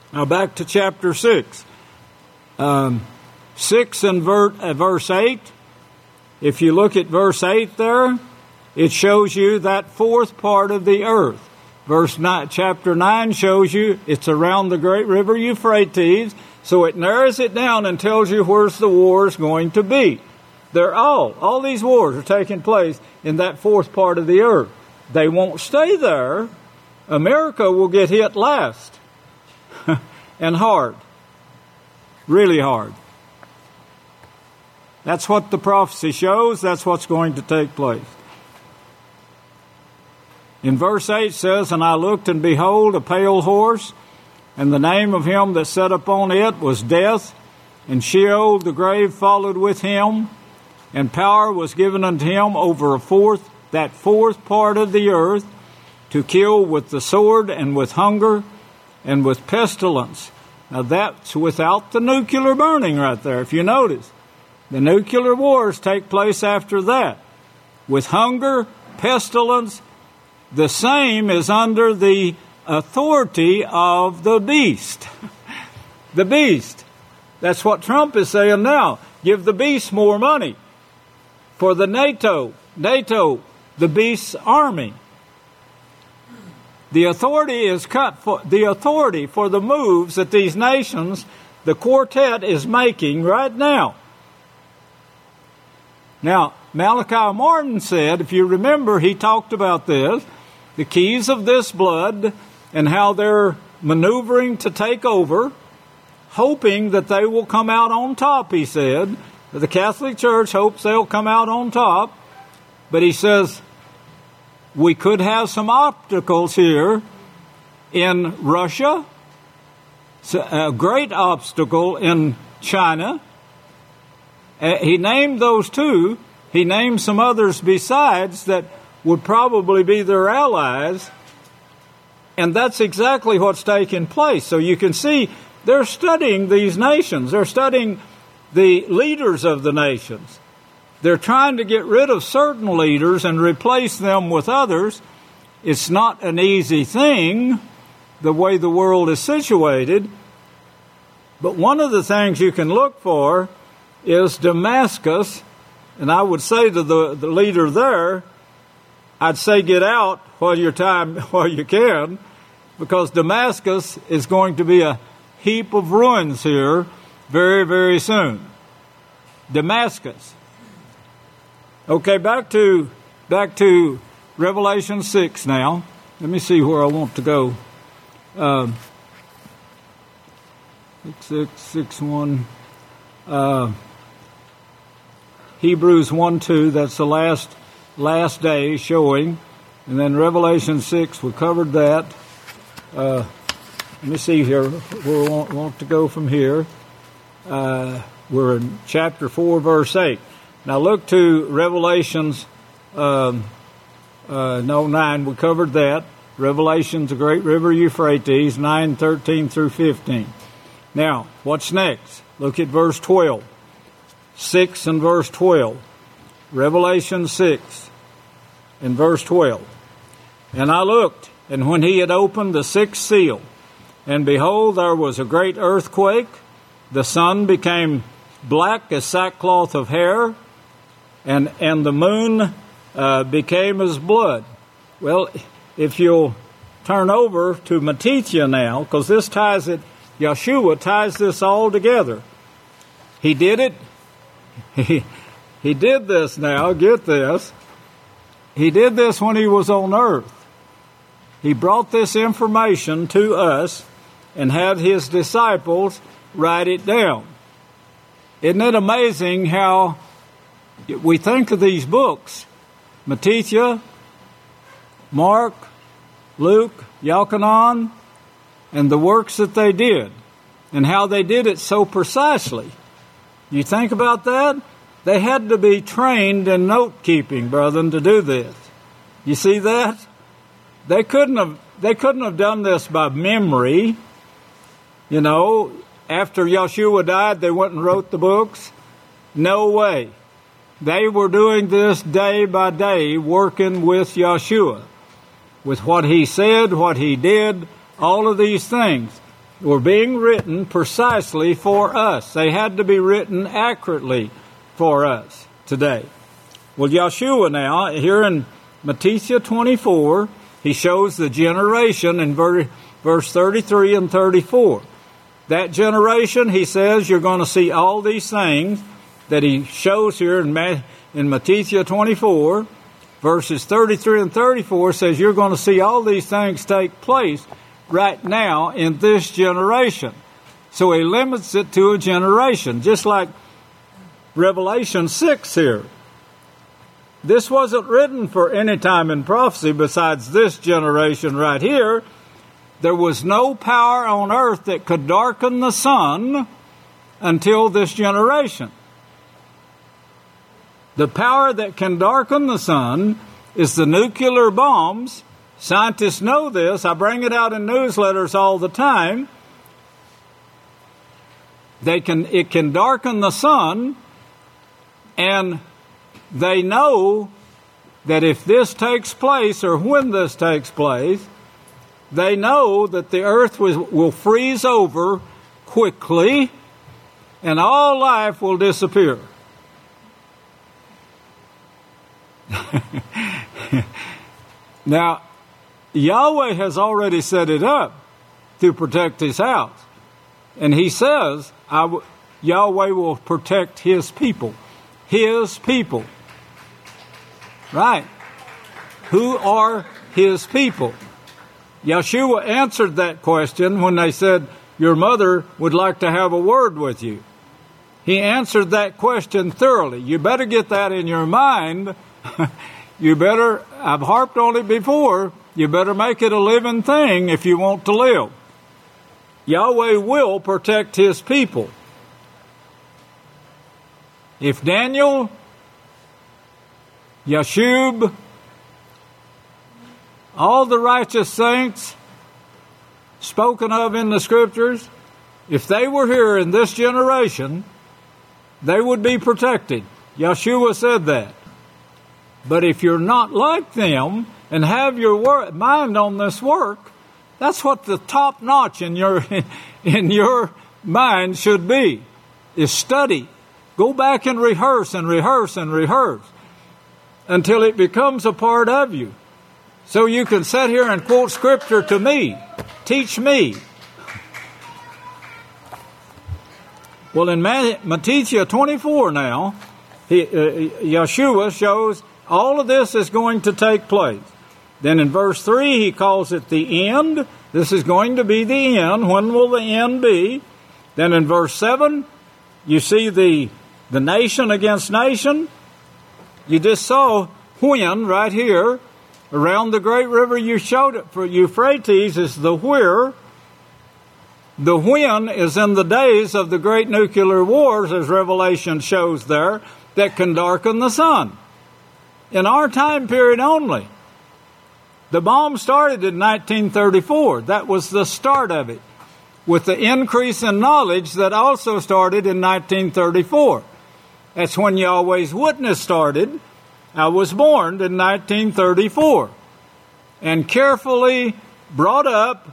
S9: Now back to chapter six. Um, six and ver- uh, verse eight. If you look at verse eight there, it shows you that fourth part of the earth. Verse nine, chapter nine shows you it's around the great river Euphrates, so it narrows it down and tells you where's the war's going to be. They're all, all these wars are taking place in that fourth part of the earth. They won't stay there. America will get hit last. And hard. Really hard. That's what the prophecy shows. That's what's going to take place. In verse eight says, "And I looked, and behold, a pale horse, and the name of him that sat upon it was Death, and Sheol, the grave, followed with him, and power was given unto him over a fourth, that fourth part of the earth, to kill with the sword, and with hunger, and with pestilence." Now that's without the nuclear burning right there, if you notice. The nuclear wars take place after that. With hunger, pestilence, the same is under the authority of the beast. The beast. That's what Trump is saying now. Give the beast more money. For the NATO, NATO, the beast's army. The authority is cut for the authority for the moves that these nations, the quartet, is making right now. Now, Malachi Martin said, if you remember, he talked about this, the keys of this blood, and how they're maneuvering to take over, hoping that they will come out on top, he said. The Catholic Church hopes they'll come out on top. But he says, we could have some obstacles here in Russia, a great obstacle in China. Uh, he named those two. He named some others besides that would probably be their allies. And that's exactly what's taking place. So you can see they're studying these nations. They're studying the leaders of the nations. They're trying to get rid of certain leaders and replace them with others. It's not an easy thing, the way the world is situated. But one of the things you can look for is Damascus. And I would say to the, the leader there, I'd say get out while your time, while you can, because Damascus is going to be a heap of ruins here very, very soon. Damascus. Okay, back to back to Revelation six now. Let me see where I want to go. Um, six, six, six, one. Uh, Hebrews one, two. That's the last last day showing, and then Revelation six. We covered that. Uh, let me see here where we want, want to go from here. Uh, we're in chapter four, verse eight. Now look to Revelations, um, uh, no, nine, we covered that. Revelations, the great river Euphrates, nine, thirteen through fifteen. Now, what's next? Look at verse twelve. six and verse twelve. Revelation six and verse twelve. And I looked, and when he had opened the sixth seal, and behold, there was a great earthquake. The sun became black as sackcloth of hair, and and the moon uh, became as blood. Well, if you'll turn over to Matithia now, because this ties it, Yeshua ties this all together. He did it. He, he did this now, get this. He did this when he was on earth. He brought this information to us and had his disciples write it down. Isn't it amazing how we think of these books, Matithia, Mark, Luke, Yochanan, and the works that they did, and how they did it so precisely. You think about that? They had to be trained in note-keeping, brethren, to do this. You see that? They couldn't have, they couldn't have done this by memory. You know, after Yeshua died, they went and wrote the books. No way. They were doing this day by day, working with Yeshua, with what he said, what he did, all of these things. were being written precisely for us. They had to be written accurately for us today. Well, Yeshua now, here in Matthew twenty-four, he shows the generation in verse thirty-three and thirty-four. That generation, he says, you're going to see all these things that he shows here in, Ma- in Matthew twenty-four. Verses thirty-three and thirty-four says you're going to see all these things take place right now in this generation. So he limits it to a generation, just like Revelation six here. This wasn't written for any time in prophecy besides this generation right here. There was no power on earth that could darken the sun until this generation. The power that can darken the sun is the nuclear bombs. Scientists know this. I bring it out in newsletters all the time. They can, it can darken the sun, and they know that if this takes place, or when this takes place, they know that the earth will, will freeze over quickly, and all life will disappear. Now, Yahweh has already set it up to protect his house. And he says, I w- Yahweh will protect his people. His people. Right. Who are his people? Yeshua answered that question when they said, your mother would like to have a word with you. He answered that question thoroughly. You better get that in your mind. You better, I've harped on it before, you better make it a living thing if you want to live. Yahweh will protect his people. If Daniel, Yashub, all the righteous saints spoken of in the scriptures, if they were here in this generation, they would be protected. Yeshua said that. But if you're not like them and have your wor- mind on this work, that's what the top notch in your in your mind should be, is study. Go back and rehearse and rehearse and rehearse until it becomes a part of you. So you can sit here and quote scripture to me. Teach me. Well, in Matthew twenty-four now, he, uh, Yeshua shows all of this is going to take place. Then in verse three, he calls it the end. This is going to be the end. When will the end be? Then in verse seven, you see the, the nation against nation. You just saw when right here, around the great river you showed it for Euphrates is the where. The when is in the days of the great nuclear wars, as Revelation shows there, that can darken the sun. In our time period only. The bomb started in nineteen thirty-four. That was the start of it. With the increase in knowledge that also started in nineteen thirty-four. That's when Yahweh's Witness started. I was born in nineteen thirty-four. And carefully brought up,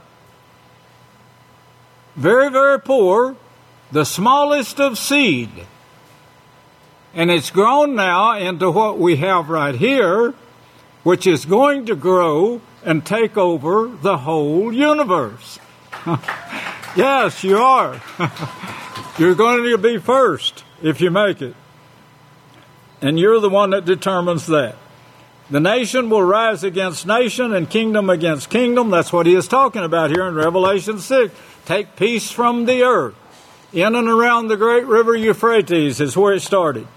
S9: very, very poor, the smallest of seed. And it's grown now into what we have right here, which is going to grow and take over the whole universe. Yes, you are. You're going to be first if you make it. And you're the one that determines that. The nation will rise against nation and kingdom against kingdom. That's what he is talking about here in Revelation six. Take peace from the earth. In and around the great river Euphrates is where it started.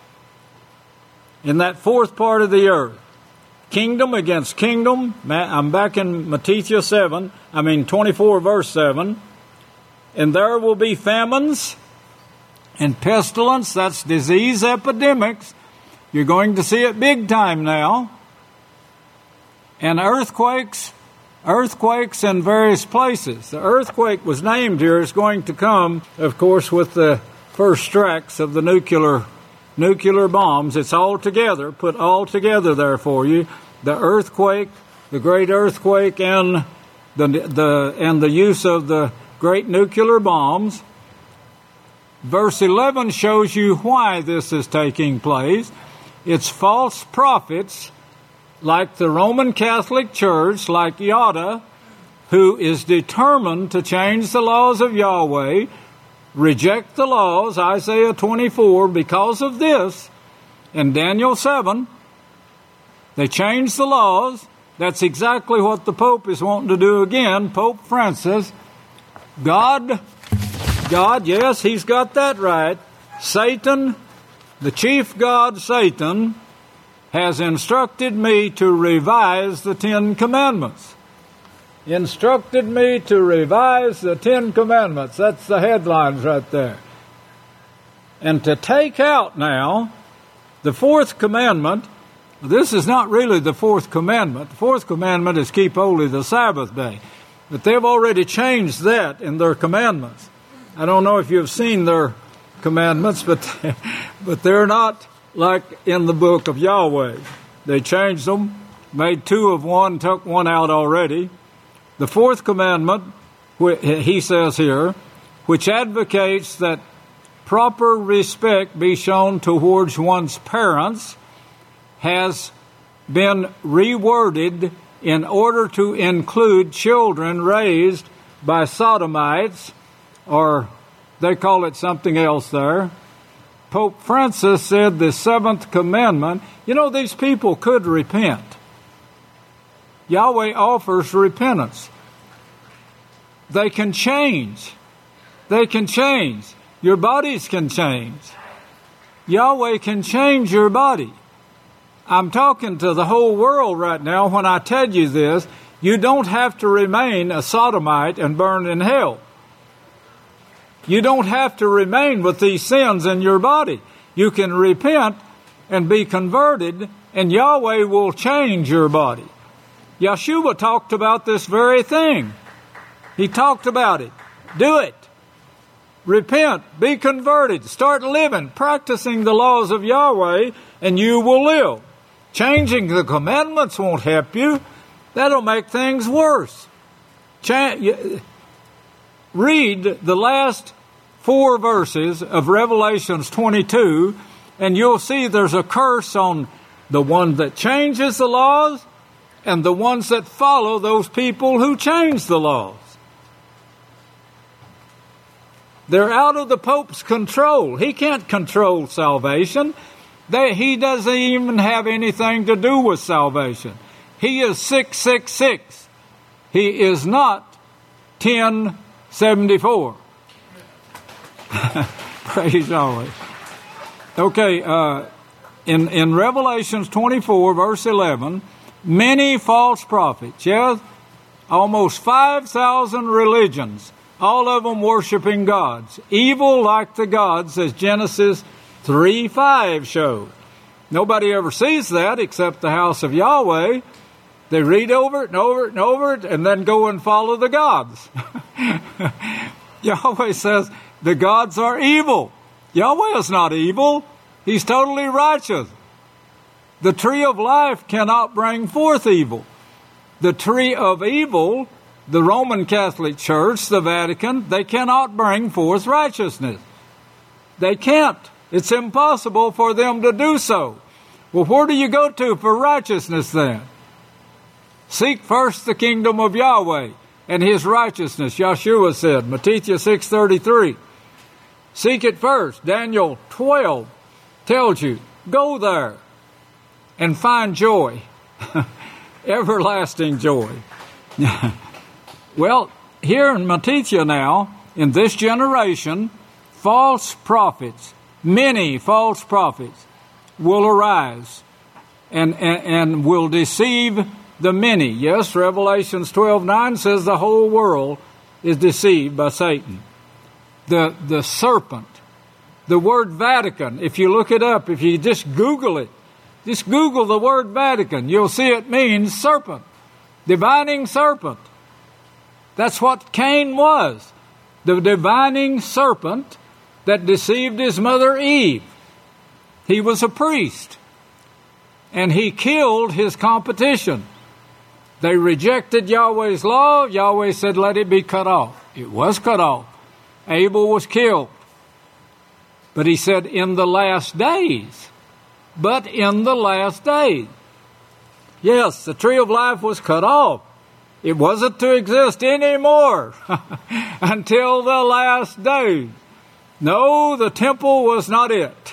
S9: In that fourth part of the earth. Kingdom against kingdom. I'm back in Matthew seven. I mean twenty-four verse seven. And there will be famines and pestilence. That's disease epidemics. You're going to see it big time now. And earthquakes. Earthquakes in various places. The earthquake was named here is going to come, of course, with the first strikes of the nuclear nuclear bombs. It's all together, put all together there for you. The earthquake, the great earthquake, and the the and the use of the great nuclear bombs. Verse eleven shows you why this is taking place. It's false prophets like the Roman Catholic Church, like Yada, who is determined to change the laws of Yahweh, reject the laws, Isaiah twenty-four, because of this. In Daniel seven, they changed the laws. That's exactly what the Pope is wanting to do again, Pope Francis. God, God, yes, he's got that right. Satan, the chief god Satan, has instructed me to revise the Ten Commandments. Instructed me to revise the Ten Commandments. That's the headlines right there. And to take out now the fourth commandment. This is not really the fourth commandment. The fourth commandment is keep holy the Sabbath day. But they've already changed that in their commandments. I don't know if you've seen their commandments, but but they're not like in the book of Yahweh. They changed them, made two of one, took one out already. The fourth commandment, he says here, which advocates that proper respect be shown towards one's parents, has been reworded in order to include children raised by sodomites, or they call it something else there. Pope Francis said the seventh commandment, you know, these people could repent. Yahweh offers repentance. They can change. They can change. Your bodies can change. Yahweh can change your body. I'm talking to the whole world right now when I tell you this. You don't have to remain a sodomite and burn in hell. You don't have to remain with these sins in your body. You can repent and be converted, and Yahweh will change your body. Yeshua talked about this very thing. He talked about it. Do it. Repent. Be converted. Start living, practicing the laws of Yahweh, and you will live. Changing the commandments won't help you. That'll make things worse. Cha- Read the last four verses of Revelations twenty-two, and you'll see there's a curse on the one that changes the laws and the ones that follow those people who change the laws. They're out of the Pope's control. He can't control salvation. They, he doesn't even have anything to do with salvation. He is six six six. He is not ten seventy-four. Praise Yahweh. Okay, uh, in, in Revelations twenty-four, verse eleven, many false prophets, yes, almost five thousand religions, all of them worshiping gods, evil like the gods, as Genesis three five showed. Nobody ever sees that except the house of Yahweh. They read over it and over it and over it and then go and follow the gods. Yahweh says the gods are evil. Yahweh is not evil. He's totally righteous. The tree of life cannot bring forth evil. The tree of evil, the Roman Catholic Church, the Vatican, they cannot bring forth righteousness. They can't. It's impossible for them to do so. Well, where do you go to for righteousness then? Seek first the kingdom of Yahweh and His righteousness, Yeshua said, Matthew six thirty-three. Seek it first. Daniel twelve tells you, go there and find joy, everlasting joy. Well, here in Matthew now, in this generation, false prophets, many false prophets will arise and, and, and will deceive the many. Yes, Revelations twelve nine says the whole world is deceived by Satan. The, the serpent, the word Vatican, if you look it up, if you just Google it, just Google the word Vatican, you'll see it means serpent, divining serpent. That's what Cain was, the divining serpent that deceived his mother Eve. He was a priest, and he killed his competition. They rejected Yahweh's law. Yahweh said, let it be cut off. It was cut off. Abel was killed. But he said, in the last days. But in the last days. Yes, the tree of life was cut off. It wasn't to exist anymore until the last days. No, the temple was not it.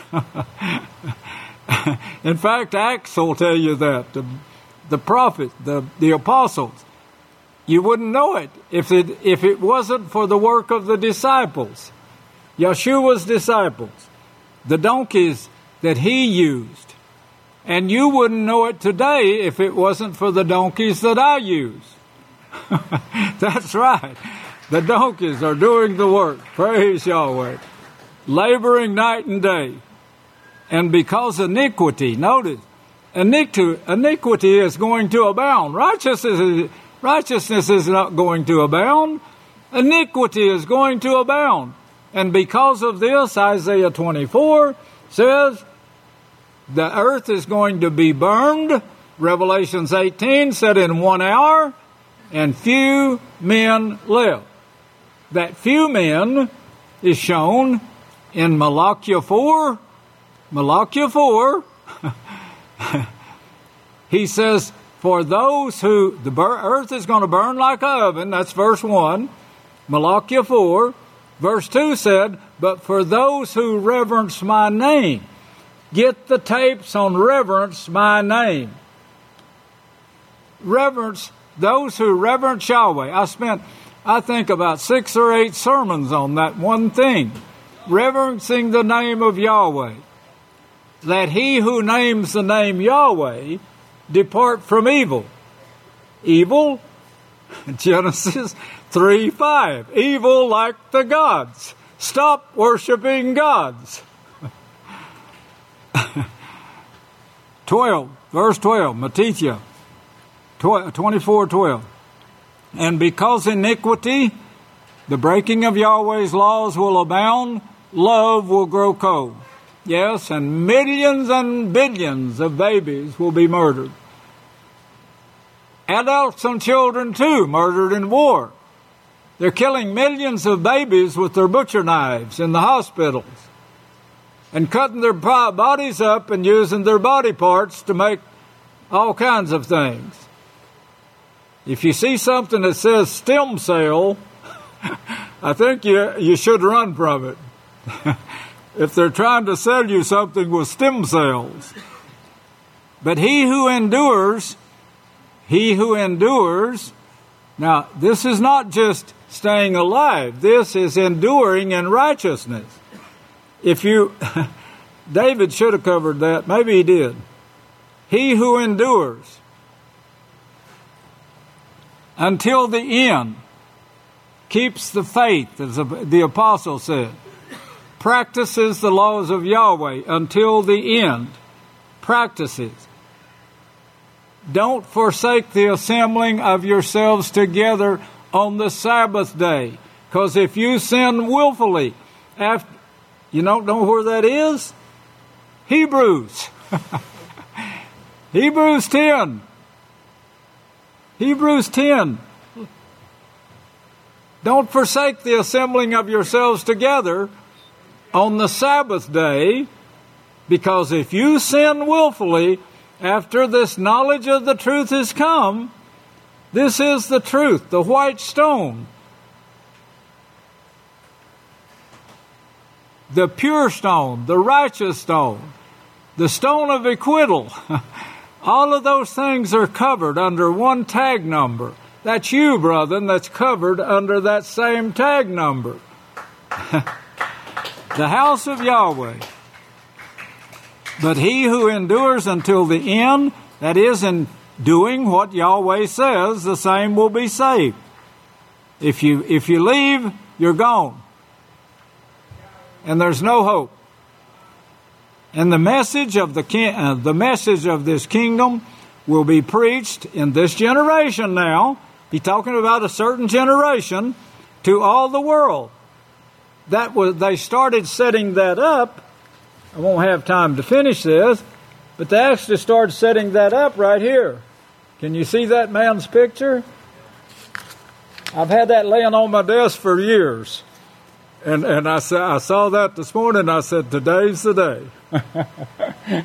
S9: In fact, Acts will tell you that. The, the prophets, the, the apostles, you wouldn't know it if it if it wasn't for the work of the disciples. Yeshua's disciples, the donkeys that he used. And you wouldn't know it today if it wasn't for the donkeys that I use. That's right. The donkeys are doing the work. Praise Yahweh. Laboring night and day. And because iniquity, notice, iniquity, iniquity is going to abound. Righteousness is, righteousness is not going to abound. Iniquity is going to abound. And because of this, Isaiah twenty-four says, the earth is going to be burned. Revelations eighteen said in one hour, and few men live. That few men is shown in Malachi four. Malachi four. He says, for those who, the earth is going to burn like an oven. That's verse one. Malachi four. Verse two said, but for those who reverence my name. Get the tapes on reverence my name. Reverence, those who reverence Yahweh. I spent, I think, about six or eight sermons on that one thing. Reverencing the name of Yahweh. That he who names the name Yahweh depart from evil. Evil, Genesis three five. Evil like the gods. Stop worshiping gods. twelve, verse twelve, Matithia, twenty-four twelve. And because iniquity, the breaking of Yahweh's laws will abound, love will grow cold. Yes, and millions and billions of babies will be murdered. Adults and children, too, murdered in war. They're killing millions of babies with their butcher knives in the hospitals and cutting their bodies up and using their body parts to make all kinds of things. If you see something that says stem cell, I think you, you should run from it. If they're trying to sell you something with stem cells. But he who endures, he who endures, now this is not just staying alive. This is enduring in righteousness. If you, David should have covered that. Maybe he did. He who endures until the end keeps the faith, as the apostle said. Practices the laws of Yahweh until the end. Practices. Don't forsake the assembling of yourselves together on the Sabbath day. Because if you sin willfully, after, you don't know where that is? Hebrews. Hebrews ten. Hebrews ten. Don't forsake the assembling of yourselves together on the Sabbath day, because if you sin willfully after this knowledge of the truth has come, this is the truth, the white stone, the pure stone, the righteous stone, the stone of acquittal. All of those things are covered under one tag number. That's you, brethren, that's covered under that same tag number. The house of Yahweh. But he who endures until the end, that is, in doing what Yahweh says, the same will be saved. If you if you leave, you're gone. And there's no hope. And the message of the king, uh, the message of this kingdom will be preached in this generation now. He's talking about a certain generation to all the world. That was, they started setting that up. I won't have time to finish this, but they actually started setting that up right here. Can you see that man's picture? I've had that laying on my desk for years. And and I, sa- I saw that this morning, I said, today's the day.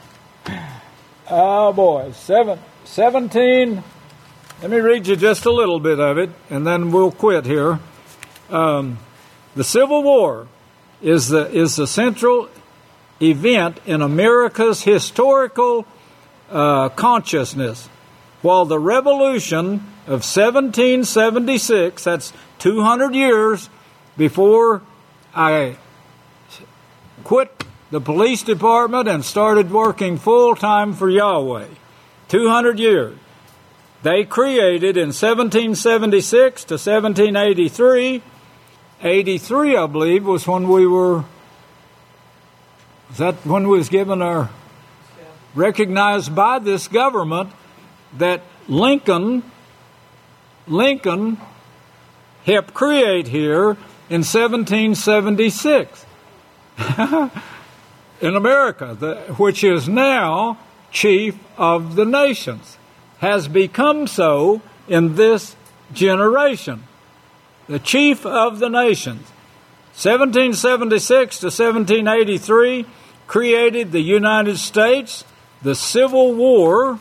S9: Oh, boy. Seven, seventeen. Let me read you just a little bit of it, and then we'll quit here. Um, the Civil War is the is the central event in America's historical uh, consciousness, while the Revolution of seventeen seventy-six, that's two hundred years before I quit the police department and started working full-time for Yahweh. two hundred years. They created in seventeen seventy-six to seventeen eighty-three. eighty-three, I believe, was when we were, was that when we was given our, recognized by this government that Lincoln, Lincoln helped create here in seventeen seventy-six. In America, the, which is now chief of the nations, has become so in this generation. The chief of the nations. seventeen seventy-six to seventeen eighty-three created the United States. The Civil War,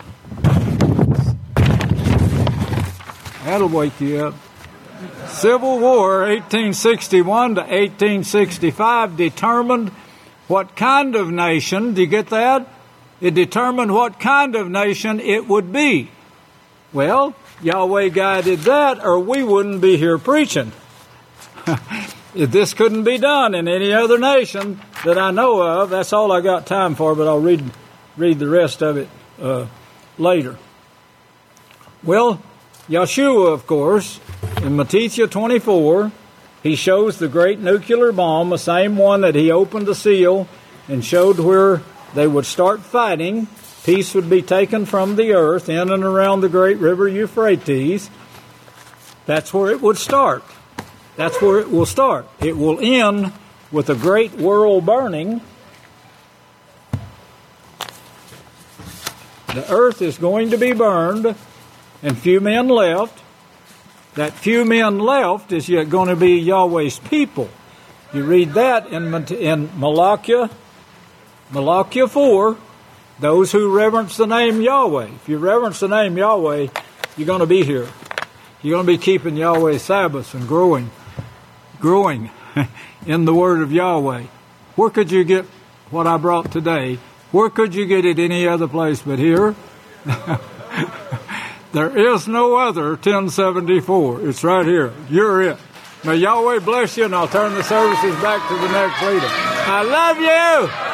S9: that'll wake you up. Civil War, eighteen sixty-one to eighteen sixty-five, determined what kind of nation, do you get that? It determined what kind of nation it would be. Well, Yahweh guided that, or we wouldn't be here preaching. If this couldn't be done in any other nation that I know of, that's all I got time for, but I'll read read the rest of it uh, later. Well, Yeshua, of course, in Matthew twenty-four, he shows the great nuclear bomb, the same one that he opened the seal and showed where they would start fighting. Peace would be taken from the earth in and around the great river Euphrates. That's where it would start. That's where it will start. It will end with a great world burning. The earth is going to be burned, and few men left. That few men left is yet going to be Yahweh's people. You read that in in Malachi, Malachi four. Those who reverence the name Yahweh. If you reverence the name Yahweh, you're going to be here. You're going to be keeping Yahweh's Sabbaths and growing, growing in the Word of Yahweh. Where could you get what I brought today? Where could you get it any other place but here? There is no other ten seventy-four. It's right here. You're it. May Yahweh bless you, and I'll turn the services back to the next leader. I love you.